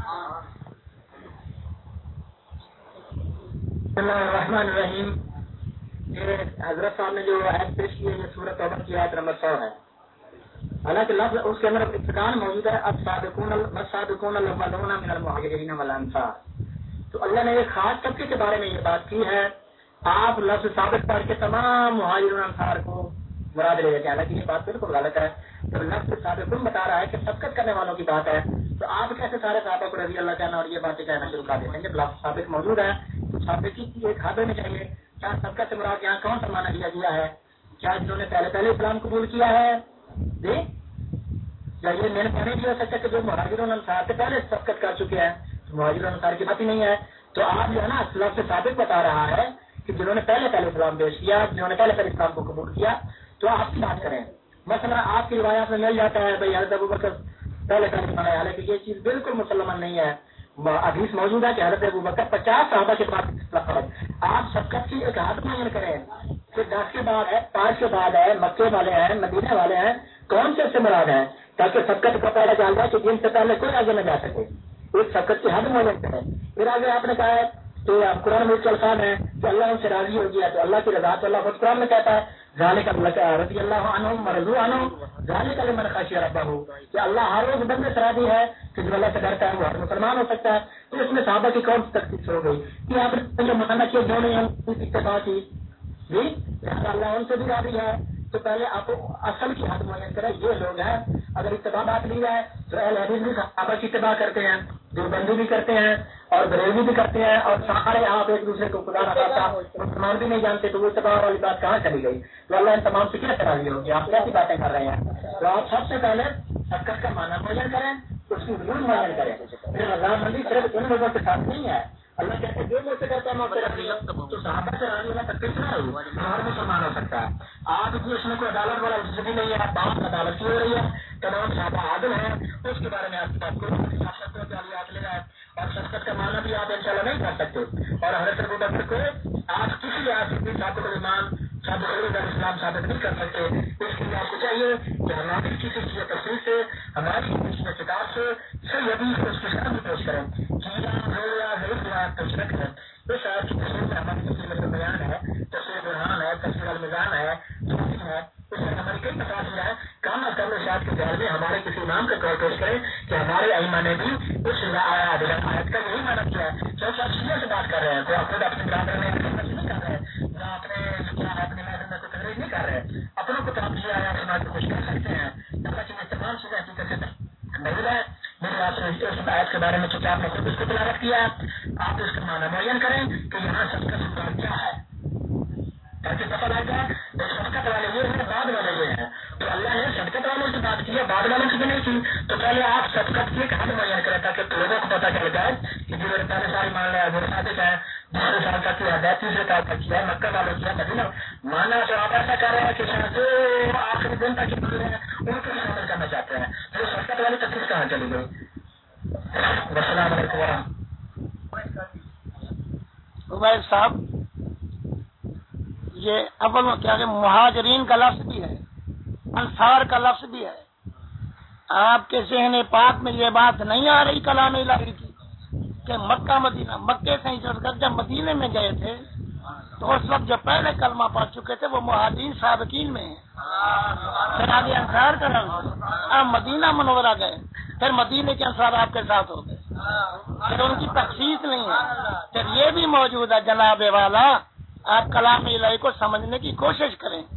بسم اللہ الرحمن الرحیم. یہ حضرت صاحب نے جو آیت پیش کی ہے یہ سورۃ توبہ کی آیت نمبر سو ہے. حالانکہ لفظ اس کے اندر ابتداء موجود ہے السابقون السابقون الاولون من المہاجرین والانصار. تو اللہ نے ایک خاص طبقے کے بارے میں یہ بات کی ہے. آپ لفظ سابق پڑھ کے تمام مہاجرین انصار کو مراد لے لیتے ہیں، حالانکہ یہ بات بالکل غلط ہے. تو لفظ سابقون بتا رہا ہے کہ سبقت کرنے والوں کی بات ہے. تو آپ کیسے سارے صحابہ کو رضی اللہ عنہ اور یہ باتیں کہنا شروع کر دیتے ہیں؟ جب لفظ سابق موجود ہے تو سابقی کی ایک حد میں چاہیے. کیا سبقت سے مراد یہاں کون سا معنی دیا گیا ہے؟ کیا جنہوں نے پہلے پہلے اسلام قبول کیا ہے جی؟ یا یہ میں نے پہلے بھی ہو سکتا ہے کہ جو مہاجرون انصار سے پہلے سبقت کر چکے ہیں؟ مہاجرون انصار کی بات ہی نہیں ہے. تو آپ جو ہے نا لفظ سے ثابت بتا رہا ہے کہ جنہوں نے پہلے پہلے اسلام پیش کیا، جنہوں نے پہلے پہلے اسلام کو قبول کیا. تو آپ کی بات کریں. مثلا آپ کی روایات میں مل جاتا ہے بھائی حضرت ابوبکر پہلے پہلے بنایا، حالانکہ یہ چیز بالکل مسلمان نہیں ہے. حدیث موجود ہے کہ حضرت ابوبکر پچاس صحابہ کے بعد. آپ سبقت کی ایک حد معین کریں کہ دس کے بعد ہے، پانچ کے بعد ہے، مکے والے ہیں، مدینے والے ہیں، کون سے اس سے مراد ہے، تاکہ سبقت کا پہلے جان جائے کہ جن سے پہلے کوئی آگے نہ جا سکے. ایک سبقت کی حد معین کریں. پھر آگے آپ نے کہا ہے تو قرآن میں الفاظ ہے کہ اللہ ان سے راضی ہو گیا. تو اللہ کی رضا تو اللہ خود قرآن میں کہتا ہے ذالک رضی اللہ عنہم ورضوا عنہ ذالک لمن خشی ربہ، کہ اللہ ہر روز بندے سے راضی ہے کہ جو اللہ سے ڈرتا ہے وہ ہر مسلمان ہو سکتا ہے. تو اس میں صحابہ کی کون سی تخصیص ہو گئی کہ آپ نے جو مانا کیا جو نہیں ہم اتباع کی جی اللہ ان سے بھی راضی ہے. تو پہلے آپ اصل کی حد معین کریں. یہ لوگ ہیں اگر اتباع بات لی جائے تو اہل حدیث بھی صحابہ کی اتباع کرتے ہیں، دیوبندی بھی کرتے ہیں اور بریلوی بھی کرتے ہیں، اور سارے آپ ایک دوسرے کو خدا نہ خاصا مسلمان بھی نہیں جانتے. تو وہ اتباع والی بات کہاں چلی گئی؟ تو اللہ ان تمام سے کیا راضی ہوگی؟ آپ کیسی باتیں کر رہے ہیں؟ تو آپ سب سے پہلے سبقت کا معنی معین کریں، اس کی ضرور معین کریں. پھر رضامندی صرف ان لوگوں کے ساتھ نہیں ہے. اللہ کہتے ہیں جو مجھ سے کہتا ہے میں تو صحابہ سے راضی ہونا تک کتنا ہر مسلمان ہو سکتا ہے. آپ بھی اس میں کوئی عدالت والا عزت بھی نہیں ہے. بات عدالت کی ہو رہی ہے، تمام صحابہ عادل ہیں. اس کے بارے میں آپ کی بات کو تعلیات لے رہا ہے. اور سبقت کا معنی بھی آپ انشاءاللہ نہیں کر سکتے. اور حضرت ابوبکر کو آپ کسی آدمی ثابت الایمان ثابت الاسلام ثابت نہیں کر سکتے. اس کے لیے آپ کو چاہیے کہ ہماری کسی کی تفصیل سے، ہماری کسی کتاب سے صحیح حدیث کو اس کے سامنے پیش کریں. پیش رکھ لیں. اس آیت کی تفصیل میں ہماری تفصیل میں بیان ہے، تفصیل برہان ہے، تفصیل المیزان ہے، ہے اس میں ہماری کئی مقاصد ہیں. کام از کم شاید کے ذہن میں ہمارے کسی امام کا قول پیش کریں کہ ہمارے ائمہ نے بھی اس آیت کا یہی معنی کیا ہے. جو سب چیزوں سے بات کر رہے ہیں تو آپ خود اپنے برادر میں نہیں کر رہے ہیں، نہ اپنے اپنے محل میں کوئی تقریر نہیں کر رہے ہیں. اپنوں کو تو آپ یہ آیا سنا کے کچھ کر سکتے ہیں، لیکن تمام چیزیں حقیقت سے نہیں ہے. میرے آپ سے اس آیت کے بارے میں چونکہ آپ نے خود اس کو تلاوت کیا، آپ اس کا معنی معین کریں کہ یہاں سب کا سب کیا ہے تاکہ پتہ لگ جائے. سبقت والے یہ ہیں، بعد والے یہ ہیں. تو اللہ نے سبقت والوں سے بات کی ہے، بعد والوں سے بھی نہیں کی. تو پہلے آپ سبقت کی ایک حد معین کریں تاکہ لوگوں کو پتہ چل جائے کہ جو میرے پہلے سال مان لیا جو صادق ہے، دوسرے سال کا کیا ہے، تیسرے سال کا کیا ہے، مکہ والوں کیا مدینہ مانا. تو آپ ایسا کر رہے ہیں کہ جو آخری دن تک گزرے ہیں ان کو شامل کرنا چاہتے ہیں. تو سبقت والی تفصیل کہاں چلی گئی؟ السلام علیکم. عمیر صاحب یہ اول کیا کہ مہاجرین کا لفظ بھی ہے، انصار کا لفظ بھی ہے. آپ کے ذہن پاک میں یہ بات نہیں آ رہی کلام الہی کی کہ مکہ مدینہ مکے سے جب مدینے میں گئے تھے تو اس وقت جو پہلے کلمہ پڑھ چکے تھے وہ مہاجرین سابقین میں ہیں. پھر آگے انصار کا رنگ، آپ مدینہ منورہ گئے، پھر مدینے کے انصار آپ کے ساتھ ہو گئے، پھر ان کی تخصیص نہیں ہے. پھر یہ بھی موجود ہے جناب والا، آپ کلام الہی کو سمجھنے کی کوشش کریں.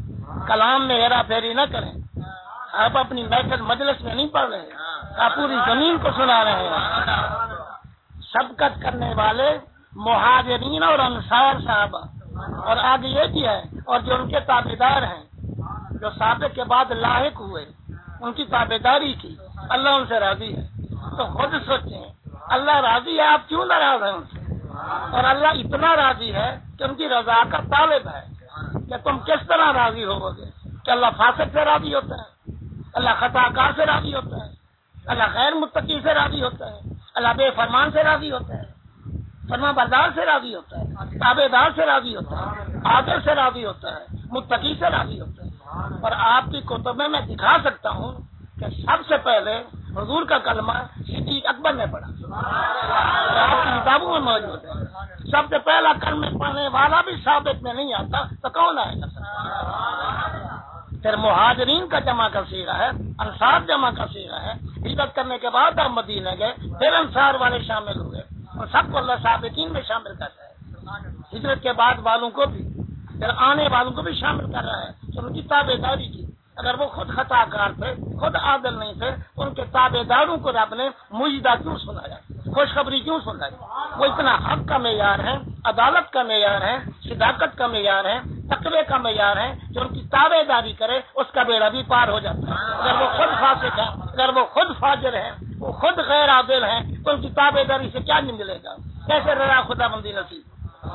کلام میں ہیرا پھیری نہ کریں. آپ اپنی محفل مجلس میں نہیں پڑھ رہے, آپ پوری زمین کو سنا رہے ہیں. سبقت کرنے والے مہاجرین اور انصار صحابہ, اور آگے یہ بھی ہے, اور جو ان کے تابعدار ہیں جو سابق کے بعد لاحق ہوئے ان کی تابعداری کی, اللہ ان سے راضی ہے. تو خود سوچیں, اللہ راضی ہے, آپ کیوں ناراض ہیں ان سے؟ اور اللہ اتنا راضی ہے کہ ان کی رضا کا طالب ہے کہ تم کس طرح راضی ہوو گے؟ کہ اللہ فاسق سے راضی ہوتا ہے, اللہ خطا کار سے راضی ہوتا ہے, اللہ غیر متقی سے راضی ہوتا ہے, اللہ بے فرمان سے راضی ہوتا ہے, فرما بردار سے راضی ہوتا ہے, تابع دار سے راضی ہوتا ہے, عادل سے راضی ہوتا ہے, متقی سے راضی ہوتا ہے. اور آپ کی کتب میں میں دکھا سکتا ہوں کہ سب سے پہلے حضور کا کلمہ صدیق اکبر نے پڑھا, آپ کی کتابوں میں موجود ہے. سب سے پہلا کلمہ پڑھنے والا بھی ثابت میں نہیں آتا تو کون آئے گا؟ پھر مہاجرین کا جمع کا صیغہ ہے, انصار جمع کا صیغہ ہے. ہجرت کرنے کے بعد آپ مدینہ گئے, پھر انصار والے شامل ہوئے, اور سب کو اللہ سابقین میں شامل کرتا ہے. ہجرت کے بعد والوں کو بھی, پھر آنے والوں کو بھی شامل کر رہا ہے. تو ان کی تابع داری کی. اگر وہ خود خطا کار تھے, خود عادل نہیں تھے, ان کے تابع داروں کو رب نے مجدہ کیوں سنایا, خوشخبری کیوں سنائی؟ وہ اتنا حق کا معیار ہے, عدالت کا معیار ہے, صداقت کا معیار ہے, تقوی کا معیار ہے. جو ان کی تابع داری کرے اس کا بیڑا بھی پار ہو جاتا ہے. اگر وہ خود فاسق ہے, اگر وہ خود فاجر ہے, وہ خود غیر عادل ہیں, تو ان کی تابع داری سے کیا نہیں ملے گا؟ کیسے رضا خدا بندی نصیب؟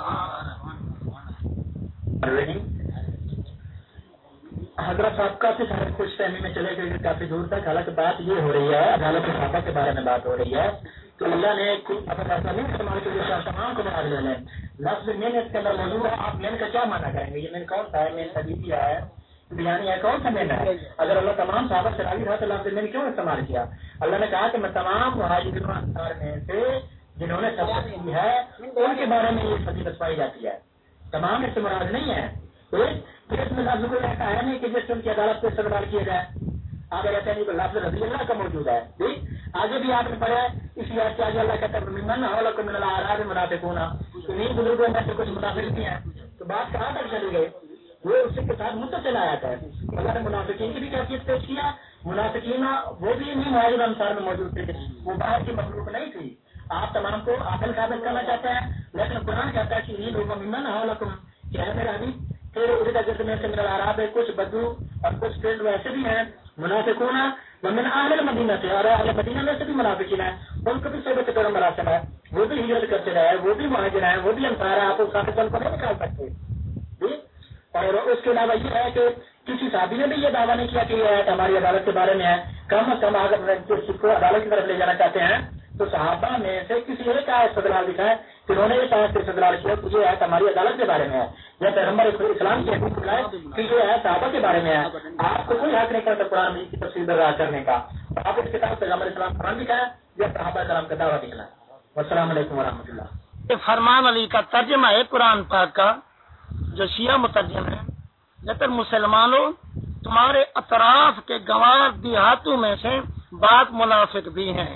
حضرت صاحب کافی سارے خوش فہمی میں چلے گئے کافی دور تک. حالانکہ بات یہ ہو رہی ہے, عدالت صحابہ کے بارے میں بات ہو رہی ہے. تو اللہ نے اپنا ایسا نہیں استعمال کیا تمام کو بنا لے لیں. لفظ مین اس کے اندر موجود ہے. آپ مین کا کیا مانا کریں گے؟ یہ مین کون سا ہے؟ مین حدیثی ہے, بیانی ہے, کون سا مین ہے؟ اگر اللہ تمام صحابہ سے راضی تھا تو لفظ مین کیوں استعمال کیا؟ اللہ نے کہا کہ میں تمام مہاجرین انصار میں سے جنہوں نے سبقت کی ہے ان کے بارے میں یہ فضیلت پائی جاتی ہے. تمام اس سے مراد نہیں ہے. اس میں لفظ کوئی ایسا ہے نہیں کہ جس سے ان کی عدالت پہ استعمال کیا جائے. آگے رہتے ہیں لفظ رضی اللہ کا موجود ہے. آگے بھی آپ نے پڑھا ہے اس لیے کہ آگے اللہ کہتا ہے ممن حولکم من الاعراب منافقون, انہیں بزرگوں میں سے کچھ منافق بھی ہیں. تو بات کہاں تک چلی گئی؟ وہ اس کے ساتھ متصل آیات ہے. اللہ نے منافقین کی بھی کیفیت پیش کیا. منافقین وہ بھی انہیں مہاجر انصار میں موجود تھے, وہ باہر کی مخلوق نہیں تھی. آپ تمام کو عادل ثابت کرنا چاہتے ہیں, لیکن قرآن کہتا ہے کہ انہیں لوگوں ممن حولکم, کیا ہے میرا حبیب پھر ادھر گرد میں سے میرا آراب ہے, کچھ بدو اور کچھ فیلڈ ویسے بھی ہیں منافقون ومن اہل مدینہ سے, اور اہل مدینہ میں سے بھی منافقین ہیں. ان کو بھی صحبت کرو مراسم ہے, وہ بھی ہجرت کرتے رہے, وہ بھی مہاجر ہیں, وہ بھی انصار ہیں. آپ اس کا کو نہیں نکال سکتے. اور اس کے علاوہ یہ ہے کہ کسی صحابی نے بھی یہ دعویٰ نہیں کیا کہ یہ آیت ہماری عدالت کے بارے میں ہے. کم از کم اگر کسی کو عدالت کی طرف لے جانا چاہتے ہیں تو صحابہ میں سے کسی ایک آیت استدلال دکھا ہے کہ انہوں نے یہ آیت سے استدلال کیا کہ یہ آیت ہماری عدالت کے بارے میں ہے, یا پیغمبر اسلام کی حدیث دکھائے کہ یہ آیت صحابہ کے بارے میں ہے. آپ کو کوئی حق نہیں کرتا قرآن مجید کی تفسیر برداشت کرنے کا. آپ اس کتاب پیغمبر اسلام قرآن دکھایا یا صحابہ کرام کا دعویٰ دکھنا ہے. السلام علیکم ورحمۃ اللہ. یہ فرمان علی کا ترجمہ ہے قرآن پاک کا, جو شیعہ مترجم ہے. لیکن مسلمانوں, تمہارے اطراف کے گنوار دیہاتوں میں سے بعض منافق بھی ہیں.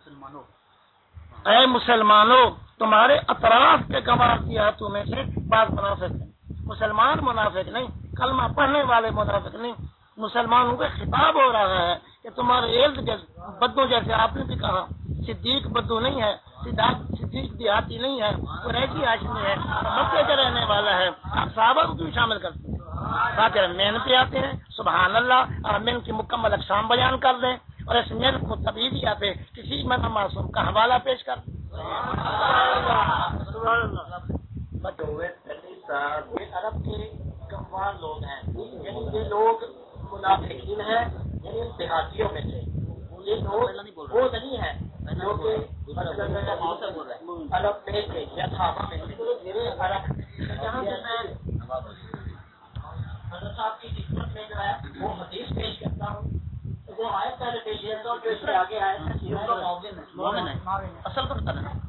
اے مسلمانوں, تمہارے اطراف کے گنوار دیہاتوں میں سے بعض منافق ہیں. مسلمان منافق نہیں, کلمہ پڑھنے والے منافق نہیں. مسلمانوں کا خطاب ہو رہا ہے کہ تمہارے ارد گرد بدو, جیسے آپ نے بھی کہا صدیق بدو نہیں ہے, صدیق دیہاتی نہیں ہے, قریشی ہاشمی ہے, مکے کا رہنے والا ہے. آپ صحابہ کو کیوں شامل کرتے ہیں؟ بات مین پہ آتے ہیں, سبحان اللہ, اور مین کی مکمل اقسام بیان کر دیں, اور اس مین کو تبعیدیہ پہ کسی من معصوم کا حوالہ پیش کر دیں. عرب کے گنوار لوگ ہیں, یعنی یہ لوگ منافقین ہیں, یعنی دیہاتیوں میں سے. یہ لوگ وہ نہیں ہے جو کہ عرب میں سے یا صحابہ میں سے. عرب یہاں سے میں حضرت صاحب کی خدمت میں جو ہے وہ حدیث پیش کرتا ہوں. وہ آیت پہلے پیش کرتا ہوں جو اس سے آگے آئے اصل کو بتا دیں.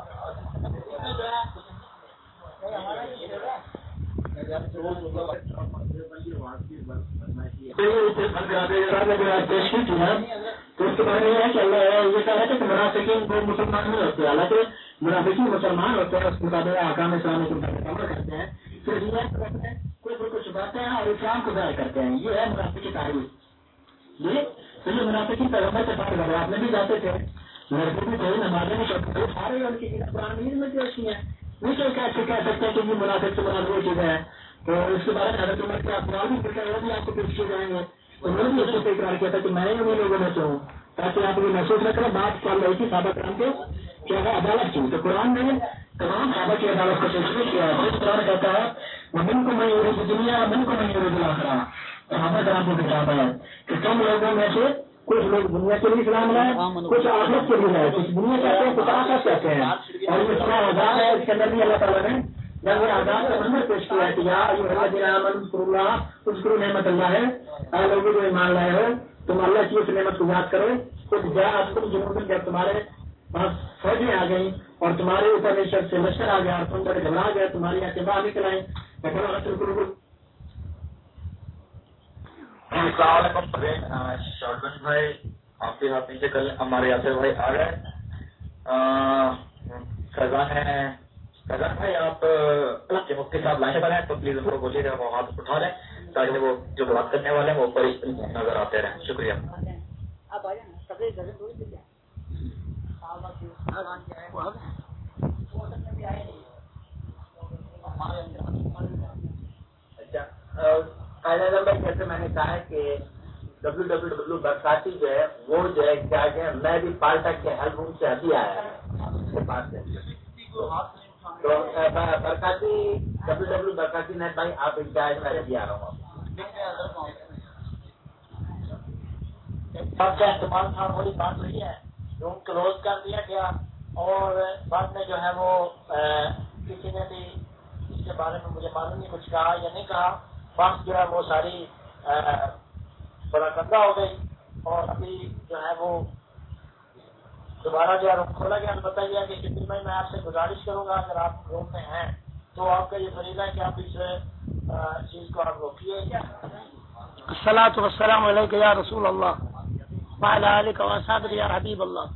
پیش کی تھی نا, تو اس کے بارے میں یہ ہے کہ اللہ یہ کہا ہے کہ منافقین وہ مسلمان نہیں ہوتے. حالانکہ منافقین مسلمان ہوتے ہیں اس مطابق احکام اسلام کے مطابق عمل کرتے ہیں، پھر دنیا کوئی کو چھپاتے ہیں اور اسلام کو ظاہر کرتے ہیں. یہ ہے منافق کی تعریف. یہ تو یہ منافقی پیغمبر کے پاس غزوات میں بھی جاتے تھے، لڑکے بھی تھے، نمازیں بھی کرتے تھے، سارے ان کی قرآن میں پیش کی ہیں. نہیں تو کیسے کہہ سکتے ہیں کہ یہ منافق سے مراد وہ چیزیں ہیں. تو اس کے بعد حضرت عمر کے اقوال بھی وہ بھی آپ کو پیش کیے جائیں گے. تو میں نے بھی اس کو اقرار کیا تھا کہ میں انہیں لوگوں میں سے ہوں، تاکہ آپ یہ محسوس نہ کریں. بات چل رہی تھی صحابہ کرام کے کیا ہے عدالت کی، تو قرآن نے تمام صحابہ کی عدالت کو تشریح کیا ہے. قرآن کہتا ہے من کو میں یورید دنیا من کو میں یورید الاخرہ. صحابہ کرام کو کتاب ہے کہ تم لوگوں میں سے کچھ لوگ دنیا کے لیے اسلام لائے، کچھ آخرت کے لیے لائے، کچھ دنیا چاہتے ہیں کچھ آخرت چاہتے ہیں. اور یہ سارا آزاد ہے، اس کے اندر بھی اللہ تعالیٰ نے جب یہ آزاد کا نمبر پیش کیا ہے کہ یا ایھا الذین آمنوا اذکروا اللہ اذکروا نعمت اللہ ہے. اے لوگوں جو ایمان لائے ہو تم اللہ کی اس نعمت کو یاد کرو. خود جاءتکم جنود، جب تمہارے پاس فوجیں آ گئی اور تمہارے اوپر نشر سے لشکر آ گیا اور تم بڑے گھبرا گئے، تمہاری آنکھیں باہر نکل آئیں. السلام علیکم شاربن بھائی، آپ کے ہاتھ نیچے کل ہمارے یاسر بھائی آ گئے. فیضان ہے فیضان بھائی، آپ کے مفتی صاحب لائن پر ہیں تو پلیز ان کو بولیے گا وہ ہاتھ اٹھا لیں تاکہ وہ جو بات کرنے والے ہیں وہ اوپر ہی نظر آتے رہیں. شکریہ. اچھا قاعدہ نمبر جیسے میں نے کہا ہے کہ ڈبلو ڈبلو ڈبلو برساتی جو ہے وہ جو ہے کیا ہے میں بھی پالٹا کے ہیلپ روم سے ابھی آیا اس کے پاس سے. تو Barkati W W Barkati net بھائی آپ انچارج میں ابھی آ رہا ہوں. آپ کا استعمال تھا وہی بات رہی ہے، روم کلوز کر دیا گیا اور بعد میں جو ہے وہ کسی نے بھی اس کے بارے میں مجھے معلوم نہیں کچھ کہا یا نہیں کہا. بات جو ہے وہ ساری پراکندہ ہو گئی اور ابھی جو ہے وہ دوبارہ جو ہے روم کھولا گیا. البتہ یہ ہے کہ کسی میں میں آپ سے گزارش کروں گا اگر آپ روم میں ہیں تو آپ کا یہ فریضہ ہے کہ آپ اس چیز کو آپ روکیے. الصلاۃ والسلام علیک یا رسول اللہ وعلی آلک واصحابک یا حبیب اللہ.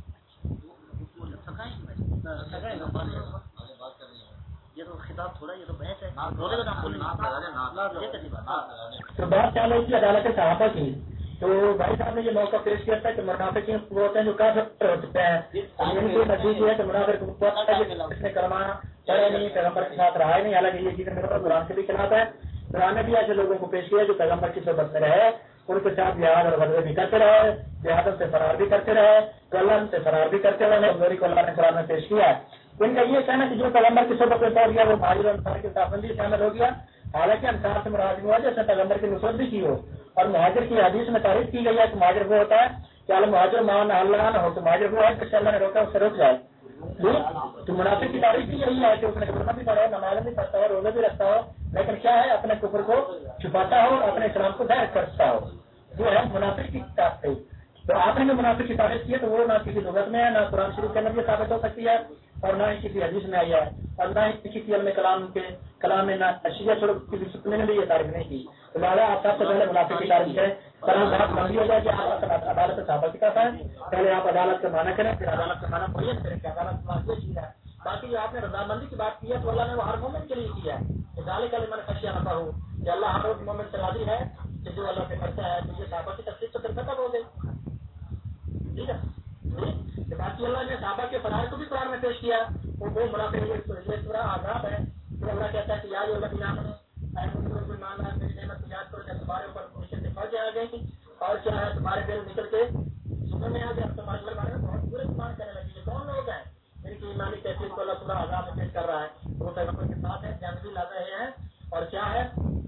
یہ تو خطاب تھوڑا یہ تو بحث ہے، بولے گا نا تو بات چل رہی تھی عدالت صحابہ کی. تو بھائی صاحب نے یہ موقع پیش کیا تھا کہ منافقین وہ ہوتے ہیں جو کافر ہو چکے ہیں. ان کی نزدیک یہ ہے کہ منافق اس نے کلمہ پڑھے نہیں، پیغمبر کے ساتھ رہا ہی نہیں. حالانکہ یہ چیزیں میرے قرآن سے بھی خلاف ہے. قرآن نے بھی ایسے لوگوں کو پیش کیا جو پیغمبر کی صحبت میں رہے، ان کے ساتھ جہاد اور غزوے بھی کرتے رہے، جہاد سے فرار بھی کرتے رہے، کلم سے فرار بھی کرتے رہے. غوری کو اللہ نے قرآن میں پیش کیا ہے. ان کا یہ کہنا کہ جو پیغمبر کی صحبت میں پہنچ گیا وہ مہاجر انصار کے پابندی شامل ہو گیا. حالانکہ انصار سے مراد ہوا جیسے پیغمبر کی نصرت بھی کی ہو. اور مہاجر کی حدیث میں تعریف کی گئی ہے کہ مہاجر وہ ہوتا ہے کہ المہاجر مان اللہ نہ ہو، تو مہاجر وہ ہے کہ اللہ نے روکا اس سے روک جائے. تو منافق کی تعریف بھی یہی ہے کہ اس نے کلمہ بھی پڑھا ہو، نماز بھی پڑھتا ہو، روزے بھی رکھتا ہو، لیکن کیا ہے اپنے کفر کو چھپاتا ہو، اپنے اسلام کو ظاہر کرتا ہو. جو ہے منافق کی تعریف. تو آپ نے جو منافق کی تعریف کی ہے تو وہ نہ کسی لغت میں ہے، نہ قرآن شریف کے اندر یہ ثابت ہو سکتی ہے اور نہ ہی کسی حدیث میں آئی ہے اور نہ ہی کسی علم کلام کے کلام میں نہ اشیاء کسی نے بھی یہ تعریف نہیں کی. تو لہٰذا آپ سب سے پہلے منافق کی تعریف کریں. کلام بہت لمبی ہو جائے کہ آپ عدالت صحابہ کی طرف ہے، پہلے آپ عدالت کا معنی کریں پھر عدالت کا معنی معیت کریں کہ عدالت یہ چیز ہے. باقی جو آپ نے رضامندی کی بات کی ہے تو اللہ نے وہ ہر مومن کے لیے کیا ہے. ڈالے کا میں نے خشیہ نفا ہوں کہ اللہ ہر روز مومن سے راضی ہے کہ جو اللہ سے کرتا ہے تو یہ صحابہ کی تفصیل تو پھر ختم ہو گئی. ٹھیک ہے. باقی اللہ نے صحابہ کے فرائض کو بھی قرآن میں پیش کیا. وہ وہ منافع یہ پورا آزاد ہے تو اللہ کہتا ہے کہ یار اللہ کی نام ماننا میری نعمت کو یاد کرو جب تمہارے اوپر خوشی سے فوجیں آ گئی اور کیا ہے تمہارے دل نکل کے سننے میں آ گیا تمہارے گھر والے بہت برے گمان کرنے لگے. یہ کون لوگ ہیں جن کی ایمانی کیفیت کو اللہ پورا آزاد میں پیش کر رہا ہے. وہ پیغمبر کے ساتھ ہے، جنگ بھی لا رہے ہیں اور کیا ہے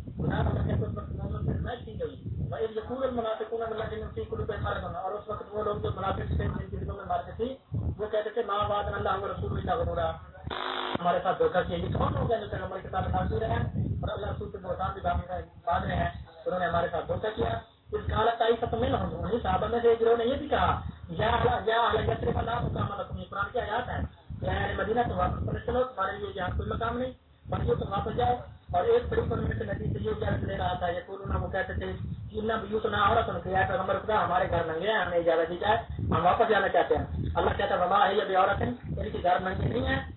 کی گئی یقول المنافقون الذين في قلوبهم مرض. اور اس وقت وہ لوگ جو منافق تھے جن کی دلوں میں مرض تھی وہ کہتے تھے ما وعدنا الله ورسوله الا غرورا. ہمارے ساتھ دھوکہ کیا. یہ کون لوگ ہیں جو پیغمبر کے ساتھ ناصر ہیں اور اللہ رسول کے بہتان بھی باندھ رہے ہیں. انہوں نے ہمارے ساتھ دھوکہ کیا. اس کا حالت آئی ختم نہیں ہوں گی. صحابہ میں سے ایک گروہ نے یہ بھی کہا یا یا یثرب لا مقام لکم. یہ قرآن کی آیات ہے کہ اہل مدینہ تم واپس پلٹ چلو، تمہارے لیے یہاں کوئی مقام نہیں، بلکہ تم واپس جاؤ. اور ایک بڑی پر میں سے نبی سے یہ اجازت لے رہا تھا. یہ وہ کہتے تھے کہ نہ بیوت نہ عورت ان کے پیغمبر خدا ہمارے گھر ننگے ہیں، ہمیں اجازت دی جائے، ہم واپس جانا چاہتے ہیں. اللہ کہتا ہے وما ہی اب عورت इनकी गारमेंट नहीं है,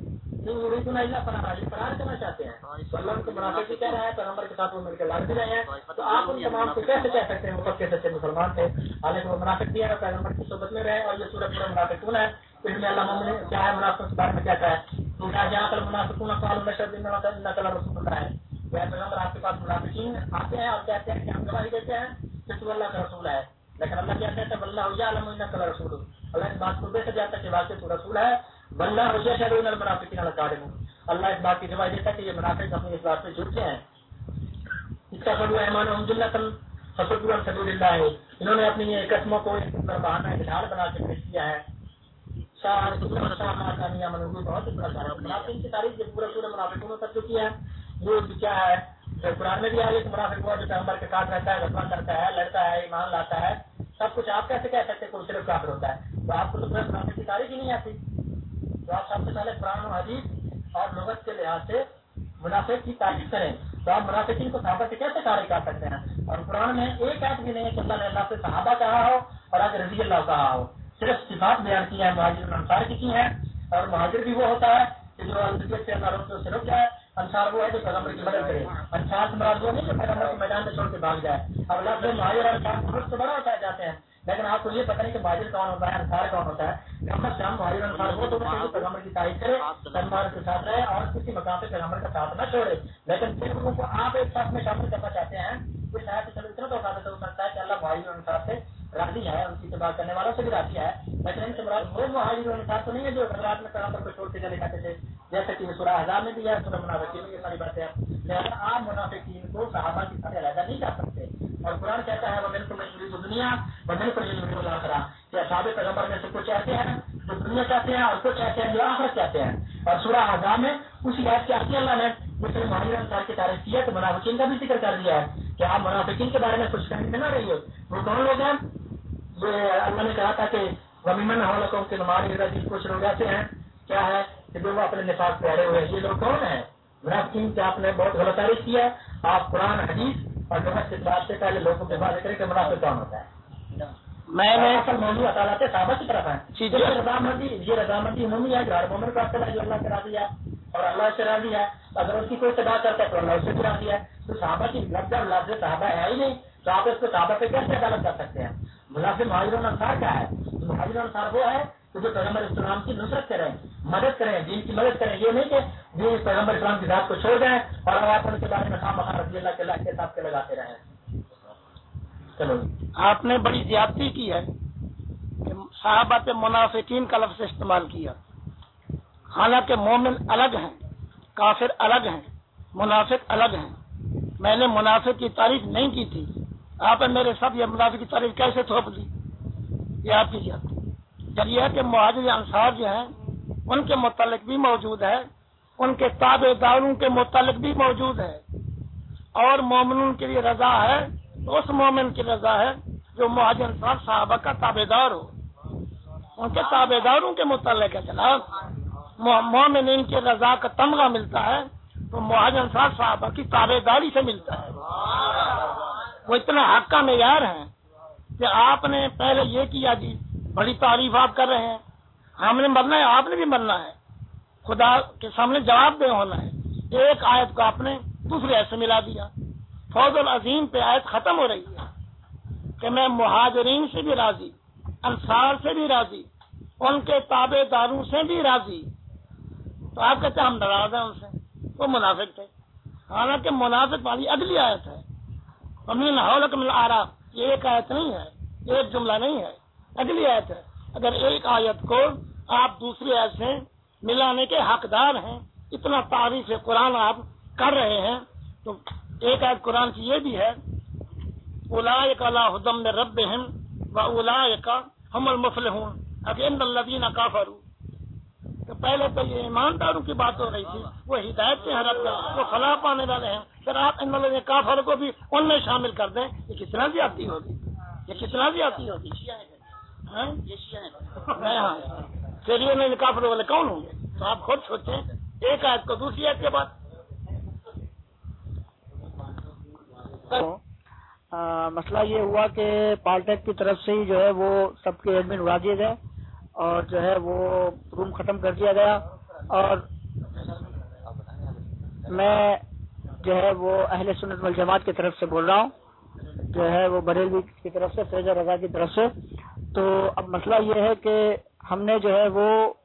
फरार करना चाहते हैं। अल्लाह उनको मुनाफिक कह रहा है, पैगंबर के साथ वो मिलकर लड़ भी रहे हैं, तो आप उन तमाम को कैसे कह सकते हैं वो पक्के सच्चे मुसलमान थे, हालांकि वो मुनाफिक भी है, पैगंबर की सोबत में रहे, और ये सूरत पूरा मुनाफिक कौन है, इसमें अल्लाह ने क्या है मुनाफिक के बारे में क्या कहा है, तो जहाँ पर मुनाफिकून नकल रसूल होता है, पैगंबर आपके पास मुनाफिकीन आते हैं और कहते हैं कि हम गवाही देते हैं कि तू अल्लाह का रसूल है, लेकिन अल्लाह क्या कहते हैं वल्लाहु यअलमु अन्नका लरसूलुहु, अल्लाह इस बात को बेहतर जानता है कि वाकई तू रसूल है, वल्लाहु यशहदु अन्नल मुनाफिकीन लकादिबून, अल्लाह इस बात की गवाही देता है कि ये मुनाफिक अपनी इस बात में झूठे हैं। इसका फलु ऐमानुहुम जुन्नतन फसदू अन सबीलिल्लाह, इन्होंने अपनी ये कसमों को एक बहाना ढाल बना के पेश किया है। शाह शाह मनूबी बहुत ही बड़ा मुनाफिक की तारीफ पूरे पूरे मुनाफिकों कर चुकी है। ये क्या है तो कुरान में भी आगे मुनाफिक हुआ जो पैगंबर के साथ रहता है, गजवा करता है, लड़ता है, ईमान लाता है, सब कुछ। आप कैसे कह सकते कोई सिर्फ काफिर होता है? तो आपको तो मुनाफिक की तारीफ ही नहीं आती। तो आप सबसे पहले कुरान और हदीस और लुगत के लिहाज से मुनाफिक की तारीफ करें, तो आप मुनाफिकीन को सहाबा से कैसे कार्य कर सकते हैं? और कुरान में एक आयत भी नहीं है कि अल्लाह ने अल्लाह से सहाबा कहा हो और आज रजी अल्लाह कहा हो, सिर्फ सिफात बयान की है मुहाजिर अंसार की की है। और मुहाजिर भी वो होता है कि जो अल्लाह से अल्लाह से रुक जाए, अंसार वो है जो पैगंबर की मदद करे। अंसार से मराद वो नहीं जो पैगंबर के मैदान में छोड़ के भाग जाए। अब लफ्ज़ मुहाजिर और अंसार बहुत बड़ा उठाए जाते हैं, लेकिन आपको ये पता नहीं कि मुहाजिर कौन होता है, अंसार कौन होता है। हम मुहाजिर अंसार वो तो पैगंबर की तारीफ करे, पैगंबर के साथ रहे और किसी मकाम पे पैगंबर का साथ न छोड़े। लेकिन फिर लोगों को आप एक साथ में शामिल करना चाहते हैं, तो शायद चलो इतना तो हो सकता है कि अल्लाह मुहाजिर अंसार से राजी है, उनकी इत्तेबा करने वालों से भी राजी है, लेकिन इनसे मुराद वो मुहाजिर अंसार तो नहीं है जो हज़रात में पैगंबर को छोड़ के चले जाते थे, जैसे कि सूरह अहज़ाब में भी है, सूरह मुनाफिकीन में ये सारी बातें हैं। लिहाजा आप मुनाफिकीन को सहाबा की तरह अलग नहीं कर सकते। और कुरान कहता है वमिनकुम मन युरीदु दुनिया वमिनकुम मन युरीदुल आखिरह, कि असहाबे पैगंबर में से कुछ ऐसे हैं जो दुनिया चाहते हैं और कुछ ऐसे हैं जो आखिरत चाहते हैं। और सूरह अहज़ाब में उसी बात के आखिर अल्लाह ने मुस्लिम मुहाजिर अंसार की तारीफ की है, तो मुनाफिकीन का भी जिक्र कर दिया है कि आप मुनाफिकीन के बारे में कुछ कहने में न रहिए। वो कौन लोग हैं? ये अल्लाह ने कहा था कि वमिमन हौलकुम के नुमारी रजी, कुछ लोग ऐसे हैं क्या है कि जो वो अपने निफाक पे अड़े हुए। ये लोग कौन है? मुनाफिकीन से आपने बहुत गलत तारीफ किया है। आप कुरान हदीस और लुगत के बात से पहले लोगों के बात करें कि मुनाफिक कौन होता है। मैंने असल मौजूद अदालत साहबा की तरफ है। ये रजामंदी ये रजामंदी उमूमी है, हर मोमिन का असल है जो अल्लाह से राजी है और अल्लाह से राजी है। अगर उसकी कोई तबाह करता है तो अल्लाह उससे भी राजी है। तो साहबा की लफ्ज़ लफ्ज़ साहबा है ही नहीं, तो आप इसको साहबा पे कैसे अदालत कर सकते हैं? मुनाफिक मुहाजिर अंसार क्या है? मुहाजिर अंसार वो है तो जो पैगंबर इस्लाम की नुसरत करें, मदद करें, दीन की मदद करें। ये नहीं कि जो पैगंबर इस्लाम की जात को छोड़ दें और आप उनके बारे में खाम रजी अल्लाह के के हिसाब के लगाते रहें। चलो, आपने बड़ी ज्यादती की है कि सहाबा पे मुनाफिकीन का लफ्ज़ इस्तेमाल किया। हालांकि मोमिन अलग हैं, काफिर अलग हैं, मुनाफिक अलग हैं। मैंने मुनाफिक की तारीफ नहीं की थी, आपने मेरे सब ये मुनाफिक की तारीफ कैसे थोप दी? ये आपकी ज्यादती। चलिए कि मुहाजिर अंसार जो हैं उनके मुतालिक भी मौजूद है, उनके ताबेदारों के मुतालिक भी मौजूद है, और मोमिनों के लिए रजा है तो उस मोमिन की रजा है जो मुहाजिर अंसार साहबा का ताबेदार हो, उनके ताबेदारों के मुतालिक है। जनाब, मोमिन की रजा का तमगा मिलता है तो मुहाजिर अंसार साहबा की ताबेदारी से मिलता है। वो इतना हक का मेयार है कि आपने पहले ये किया जी, बड़ी तारीफ आप कर रहे हैं, हमने मरना है, आपने भी मरना है, खुदा के सामने जवाब दे होना है। एक आयत को आपने दूसरे आयत से मिला दिया। फौजुल अजीम पे आयत खत्म हो रही है कि मैं मुहाजिरीन से भी राजी, अंसार से भी राजी, उनके ताबेदारों से भी राजी। तो आप कहते हम नाराज हैं उनसे, वो मुनाफिक थे। हालांकि मुनाफिक वाली अगली आयत है, आराम, ये एक आयत नहीं है, एक जुमला नहीं है, अगली आयत है। अगर एक आयत को आप दूसरी आयत से मिलाने के हकदार हैं, इतना तारीफ कुरान आप कर रहे हैं, तो एक आयत कुरान की ये भी है, उलाइका अला हुदम मिन रब्बिहिम व उलाइका हुमुल मुफलिहून। अब इन्नल्लज़ीना काफरू, तो पहले तो ये ईमानदारों की बात हो रही थी, वो हिदायत से हरफ में वो फलाह पाने वाले हैं, फिर आप इन्नल्लज़ीना काफरू को भी उनमें शामिल कर दें, ये कितना ज्यादती होगी, ये कितना ज्यादती होगी। हाँ, फिर ये काफिर वाले कौन होंगे? तो आप खुद सोचें। एक आयत को दूसरी आयत के बाद आ, मसला ये हुआ कि पालटेक की तरफ से ही जो है वो सबके एडमिन वाजिद है اور جو ہے وہ روم ختم کر دیا گیا، اور میں جو ہے وہ اہل سنت والجماعت کی طرف سے بول رہا ہوں، جو ہے وہ بریلوی کی طرف سے، فیض رضا کی طرف سے۔ تو اب مسئلہ یہ ہے کہ ہم نے جو ہے وہ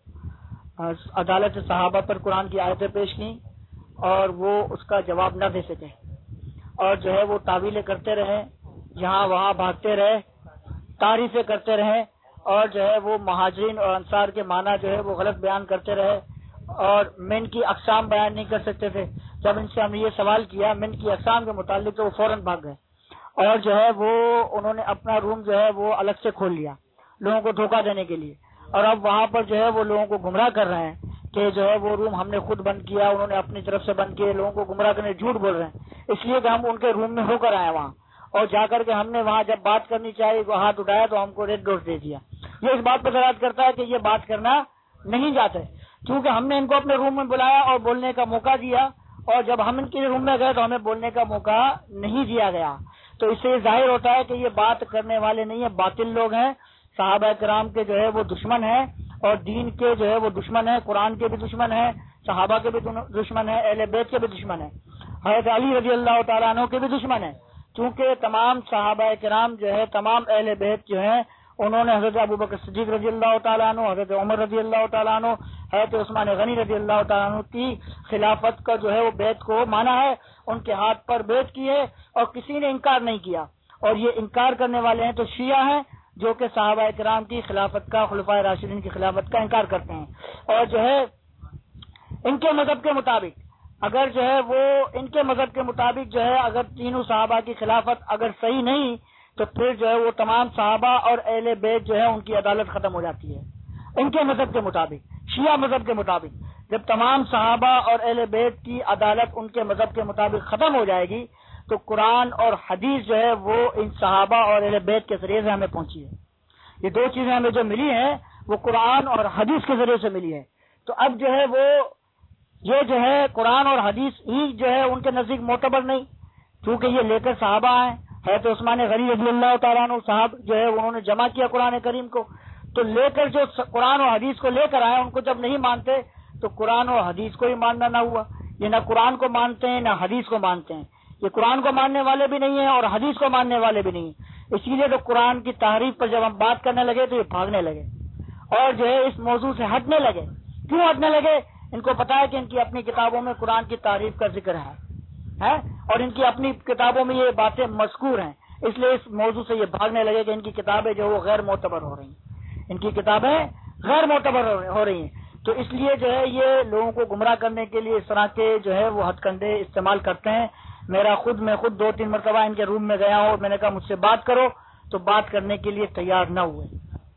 عدالت صحابہ پر قرآن کی آیتیں پیش کی اور وہ اس کا جواب نہ دے سکے، اور جو ہے وہ تعویلیں کرتے رہے، جہاں وہاں بھاگتے رہے، تعریفیں کرتے رہے، اور جو ہے وہ مہاجرین اور انصار کے معنی جو ہے وہ غلط بیان کرتے رہے، اور من کی اقسام بیان نہیں کر سکتے تھے۔ جب ان سے ہم نے یہ سوال کیا من کی اقسام کے متعلق تو وہ فوراً بھاگ گئے، اور جو ہے وہ انہوں نے اپنا روم جو ہے وہ الگ سے کھول لیا لوگوں کو دھوکہ دینے کے لیے، اور اب وہاں پر جو ہے وہ لوگوں کو گمراہ کر رہے ہیں کہ جو ہے وہ روم ہم نے خود بند کیا، انہوں نے اپنی طرف سے بند کیے، لوگوں کو گمراہ کرنے جھوٹ بول رہے ہیں، اس لیے کہ ہم ان کے روم میں ہو کر آئے وہاں، اور جا کر کے ہم نے وہاں جب بات کرنی چاہیے وہ ہاتھ اٹھایا تو ہم کو ریڈ ڈوز دے دیا۔ یہ اس بات پر دلالت کرتا ہے کہ یہ بات کرنا نہیں جاتے، کیونکہ ہم نے ان کو اپنے روم میں بلایا اور بولنے کا موقع دیا، اور جب ہم ان کے روم میں گئے تو ہمیں بولنے کا موقع نہیں دیا گیا۔ تو اس سے یہ ظاہر ہوتا ہے کہ یہ بات کرنے والے نہیں ہیں، باطل لوگ ہیں، صحابہ کرام کے جو ہے وہ دشمن ہیں، اور دین کے جو ہے وہ دشمن ہیں، قرآن کے بھی دشمن ہیں، صحابہ کے بھی دشمن ہیں، اہل بیت کے بھی دشمن ہیں، حضرت علی رضی اللہ تعالیٰ عنہ کے بھی دشمن ہیں، چونکہ تمام صحابہ کرام جو ہے، تمام اہل بیت جو ہیں، انہوں نے حضرت ابوبکر صدیق رضی اللہ تعالیٰ عنہ، حضرت عمر رضی اللہ تعالیٰ عنہ، حضرت عثمان غنی رضی اللہ تعالیٰ عنہ کی خلافت کا جو ہے وہ بیت کو مانا ہے، ان کے ہاتھ پر بیت کی ہے، اور کسی نے انکار نہیں کیا۔ اور یہ انکار کرنے والے ہیں تو شیعہ ہیں، جو کہ صحابہ کرام کی خلافت کا، خلفائے راشدین کی خلافت کا انکار کرتے ہیں، اور جو ہے ان کے مذہب کے مطابق اگر جو ہے وہ ان کے مذہب کے مطابق جو ہے اگر تینوں صحابہ کی خلافت اگر صحیح نہیں تو پھر جو ہے وہ تمام صحابہ اور اہل بیت جو ہے ان کی عدالت ختم ہو جاتی ہے ان کے مذہب کے مطابق، شیعہ مذہب کے مطابق۔ جب تمام صحابہ اور اہل بیت کی عدالت ان کے مذہب کے مطابق ختم ہو جائے گی تو قرآن اور حدیث جو ہے وہ ان صحابہ اور اہل بیت کے ذریعے سے ہمیں پہنچی ہے۔ یہ دو چیزیں ہمیں جو ملی ہیں وہ قرآن اور حدیث کے ذریعے سے ملی ہے۔ تو اب جو ہے وہ یہ جو ہے قرآن اور حدیث ہی جو ہے ان کے نزدیک معتبر نہیں، کیونکہ یہ لے کر صحابہ آئے، حضرت عثمان غنی رضی اللہ تعالیٰ عنہ صاحب جو ہے انہوں نے جمع کیا قرآن کریم کو، تو لے کر جو قرآن اور حدیث کو لے کر آئے ان کو جب نہیں مانتے تو قرآن اور حدیث کو ہی ماننا نہ ہوا۔ یہ نہ قرآن کو مانتے ہیں نہ حدیث کو مانتے ہیں، یہ قرآن کو ماننے والے بھی نہیں ہیں اور حدیث کو ماننے والے بھی نہیں ہیں۔ اسی لیے تو قرآن کی تعریف پر جب ہم بات کرنے لگے تو یہ بھاگنے لگے اور جو ہے اس موضوع سے ہٹنے لگے۔ کیوں ہٹنے لگے؟ ان کو پتا ہے کہ ان کی اپنی کتابوں میں قرآن کی تعریف کا ذکر ہے اور ان کی اپنی کتابوں میں یہ باتیں مذکور ہیں، اس لیے اس موضوع سے یہ بھاگنے لگے کہ ان کی کتابیں جو وہ غیر معتبر ہو رہی ہیں، ان کی کتابیں غیر معتبر ہو رہی ہیں۔ تو اس لیے جو ہے یہ لوگوں کو گمراہ کرنے کے لیے اس طرح کے جو ہے وہ ہتھ کنڈے استعمال کرتے ہیں۔ میرا خود میں خود دو تین مرتبہ ان کے روم میں گیا ہوں، میں نے کہا مجھ سے بات کرو تو بات کرنے کے لیے تیار نہ ہوئے۔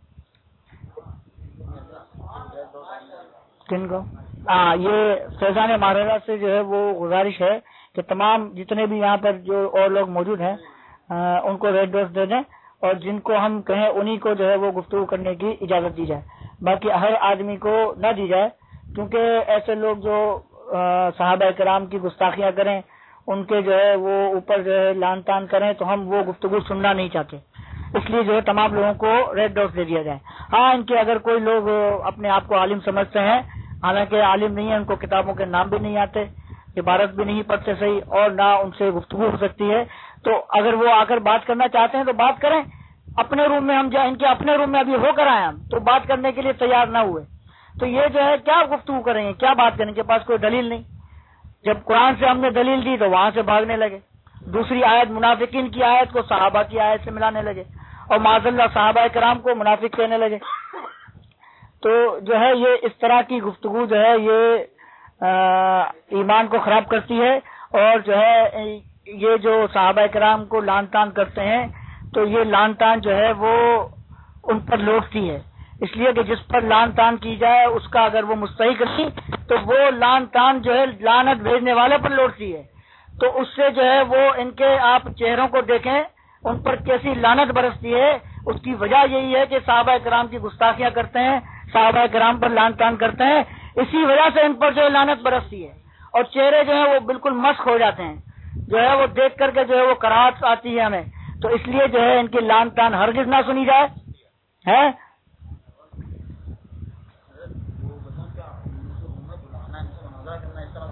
کن کو ہاں یہ فیضان مہاراجہ سے جو ہے وہ گزارش ہے کہ تمام جتنے بھی یہاں پر جو اور لوگ موجود ہیں ان کو ریڈ ڈوز دے دیں، اور جن کو ہم کہیں انہی کو جو ہے وہ گفتگو کرنے کی اجازت دی جائے، باقی ہر آدمی کو نہ دی جائے، کیونکہ ایسے لوگ جو صحابہ کرام کی گستاخیاں کریں، ان کے جو ہے وہ اوپر جو ہے لان تان کریں، تو ہم وہ گفتگو سننا نہیں چاہتے، اس لیے جو ہے تمام لوگوں کو ریڈ ڈوز دے دیا جائے۔ ہاں ان کے اگر کوئی لوگ اپنے آپ کو عالم سمجھتے ہیں، حالانکہ عالم نہیں ہے، ان کو کتابوں کے نام بھی نہیں آتے، عبارت بھی نہیں پڑھتے صحیح، اور نہ ان سے گفتگو ہو سکتی ہے، تو اگر وہ آ کر بات کرنا چاہتے ہیں تو بات کریں۔ اپنے روم میں ہم ان کے اپنے روم میں ابھی ہو کر آئے ہم تو بات کرنے کے لیے تیار نہ ہوئے، تو یہ جو ہے کیا گفتگو کریں گے، کیا بات کریں، ان کے پاس کوئی دلیل نہیں۔ جب قرآن سے ہم نے دلیل دی تو وہاں سے بھاگنے لگے، دوسری آیت منافقین کی آیت کو صحابہ کی آیت سے ملانے لگے، اور معاذ اللہ صحابہ کرام کو منافق کہنے لگے۔ تو جو ہے یہ اس طرح کی گفتگو جو ہے یہ ایمان کو خراب کرتی ہے، اور جو ہے یہ جو صحابہ کرام کو لان تان کرتے ہیں تو یہ لان تان جو ہے وہ ان پر لوٹتی ہے، اس لیے کہ جس پر لان تان کی جائے اس کا اگر وہ مستحق نہیں تو وہ لان تان جو ہے لعنت بھیجنے والے پر لوٹتی ہے، تو اس سے جو ہے وہ ان کے آپ چہروں کو دیکھیں ان پر کیسی لعنت برستی ہے۔ اس کی وجہ یہی ہے کہ صحابہ کرام کی گستاخیاں کرتے ہیں، صحابہ کرام پر لان تان کرتے ہیں، اسی وجہ سے ان پر جو ہے لعنت برستی ہے، اور چہرے جو ہیں وہ بالکل مسخ ہو جاتے ہیں، جو ہے وہ دیکھ کر کے جو ہے وہ کراہت آتی ہے ہمیں، تو اس لیے جو ہے ان کی لان تان ہرگز نہ سنی جائے ہے۔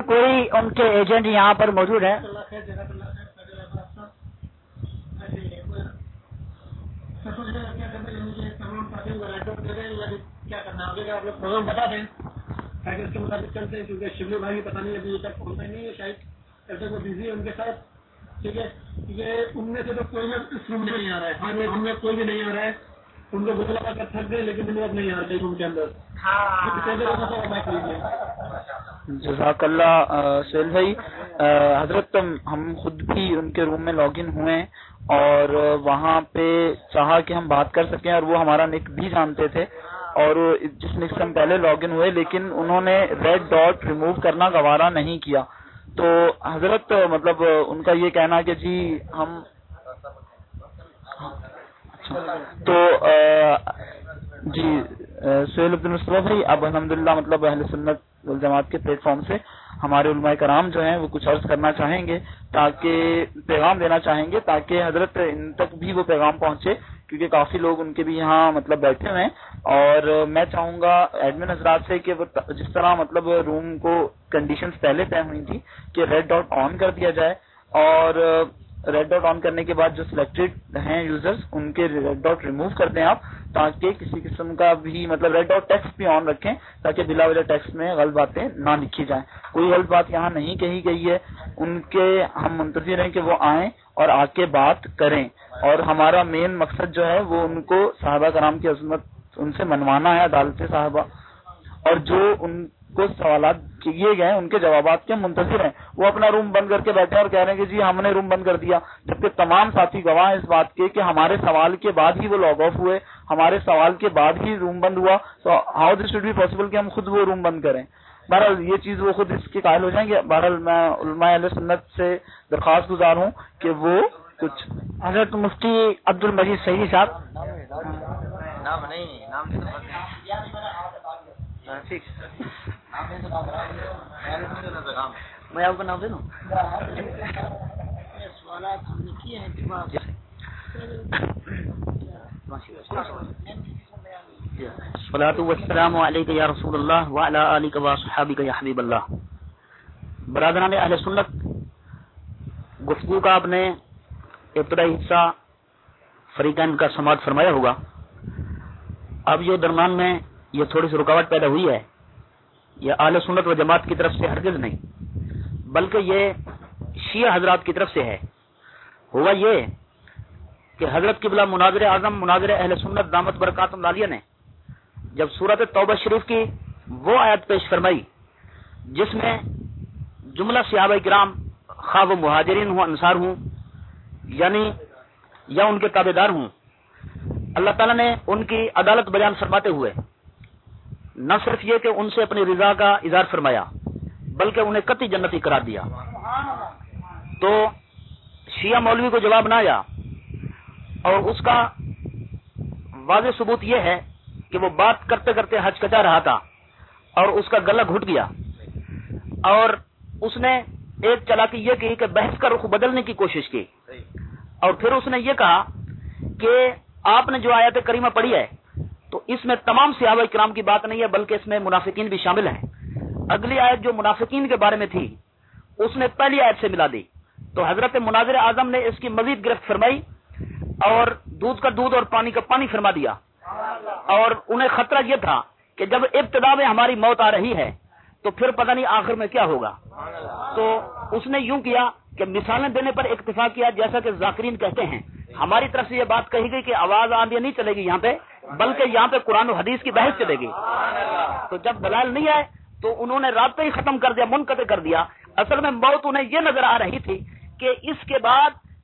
کوئی ان کے ایجنٹ یہاں پر موجود ہے؟ کیا کرنا آگے آپ لوگ پروگرام بتا دیں تاکہ اس کے مطابق چلتے ہیں، کیونکہ شبلی بھائی پتہ نہیں ابھی تک پہنچا نہیں ہے، شاید ایسے وہ بزی ہے ان کے ساتھ. ٹھیک ہے، کیونکہ ان میں سے تو کوئی بھی اس روم میں نہیں آ رہا ہے، ہم میں کوئی بھی نہیں آ رہا ہے. ان کو بدلا کر تھک گئے لیکن ان وقت نہیں آ رہے روم کے اندر. جزاک اللہ سہیل بھائی. حضرت ہم خود بھی ان کے روم میں لاگ ان ہوئے اور وہاں پہ چاہا کہ ہم بات کر سکیں، اور وہ ہمارا نک بھی جانتے تھے، اور جس نک سے ہم پہلے لاگ ان ہوئے لیکن انہوں نے ریڈ ڈاٹ ریموو کرنا گوارا نہیں کیا. تو حضرت مطلب ان کا یہ کہنا کہ جی ہم تو جی سہیل عبد المصطفیٰ بھائی اب الحمدللہ مطلب اہل سنت والجماعت کے پلیٹ فارم سے ہمارے علماء کرام جو ہیں وہ کچھ عرض کرنا چاہیں گے، تاکہ پیغام دینا چاہیں گے تاکہ حضرت ان تک بھی وہ پیغام پہنچے، کیونکہ کافی لوگ ان کے بھی یہاں مطلب بیٹھے ہوئے ہیں. اور میں چاہوں گا ایڈمن حضرات سے کہ وہ جس طرح مطلب روم کو کنڈیشنز پہلے طے ہوئی تھی کہ ریڈ ڈاٹ آن کر دیا جائے، اور ریڈ ڈاٹ آن کرنے کے بعد جو سلیکٹڈ ہیں یوزرز ان کے ریڈ ڈاٹ ریموو کر دیں آپ، تاکہ کسی قسم کا بھی مطلب ریڈ ڈاٹ ٹیکسٹ بھی آن رکھیں تاکہ بلا وجہ ٹیکسٹ میں غلط باتیں نہ لکھی جائیں. کوئی غلط بات یہاں نہیں کہی گئی ہے، ان کے ہم منتظر ہیں کہ وہ آئیں اور آ کے بات کریں، اور ہمارا مین مقصد جو ہے وہ ان کو صحابہ کرام کی عظمت ان سے منوانا ہے، عدالت صحابہ، اور جو ان کو سوالات کیے گئے ان کے جوابات کے ہم منتظر ہیں. وہ اپنا روم بند کر کے بیٹھے اور کہہ رہے ہیں کہ جی ہم نے روم بند کر دیا، جبکہ تمام ساتھی گواہ ہیں اس بات کے کہ ہمارے سوال کے بعد ہی وہ لاگ آف ہوئے، ہمارے سوال کے بعد ہی روم بند ہوا. تو how this should be possible کہ ہم خود وہ روم بند کریں؟ بہرحال یہ چیز وہ خود اس کے قائل ہو جائیں گے. بہرحال میں علماء اہل سنت سے درخواست گزار ہوں کہ وہ کچھ. حضرت مفتی عبد المجید سعیدی صاحب. نام نہیں نام ٹھیک میں آپ کا نام دے دوں. سوالات ہم نے کیے ہیں. الصلاۃ والسلام علیک یا رسول اللہ وعلی آلک واصحابک یا حبیب اللہ. برادران اہل سنت، گفتگو کا آپ نے ابتدائی حصہ فریقین کا سماعت فرمایا ہوگا. اب یہ درمیان میں یہ تھوڑی سی رکاوٹ پیدا ہوئی ہے، یہ اہل سنت و جماعت کی طرف سے ہرگز نہیں، بلکہ یہ شیعہ حضرات کی طرف سے ہے. ہوا یہ کہ حضرت قبلہ مناظر اعظم مناظر اہل سنت دامت برکاتہم العالیہ نے جب سورۃ توبہ شریف کی وہ آیت پیش فرمائی جس میں جملہ صحابہ کرام خواہ وہ مہاجرین ہوں انصار ہوں یعنی یا ان کے تابع دار ہوں، اللہ تعالیٰ نے ان کی عدالت بیان فرماتے ہوئے نہ صرف یہ کہ ان سے اپنی رضا کا اظہار فرمایا بلکہ انہیں قطعی جنتی قرار دیا. تو شیعہ مولوی کو جواب نہ آیا، اور اس کا واضح ثبوت یہ ہے کہ وہ بات کرتے کرتے ہچکچا رہا تھا اور اس کا گلا گھٹ گیا، اور اس نے ایک چالاکی یہ کی کہ بحث کا رخ بدلنے کی کوشش کی، اور پھر اس نے یہ کہا کہ آپ نے جو آیت کریمہ پڑھی ہے تو اس میں تمام صحابہ کرام کی بات نہیں ہے بلکہ اس میں منافقین بھی شامل ہیں. اگلی آیت جو منافقین کے بارے میں تھی اس نے پہلی آیت سے ملا دی. تو حضرت مناظر اعظم نے اس کی مزید گرفت فرمائی اور دودھ کا دودھ اور پانی کا پانی فرما دیا، اور انہیں خطرہ یہ تھا کہ جب ابتدا میں ہماری موت آ رہی ہے تو پھر پتہ نہیں آخر میں کیا ہوگا. تو اس نے یوں کیا کہ مثالیں دینے پر اکتفا کیا، جیسا کہ ذاکرین کہتے ہیں ہماری طرف سے یہ بات کہی گئی کہ آواز آندھی نہیں چلے گی یہاں پہ، بلکہ یہاں پہ قرآن و حدیث کی بحث چلے گی. تو جب دلائل نہیں آئے تو انہوں نے رابطہ ہی ختم کر دیا، منقطع کر دیا. اصل میں موت انہیں یہ نظر آ رہی تھی کہ اس کے بعد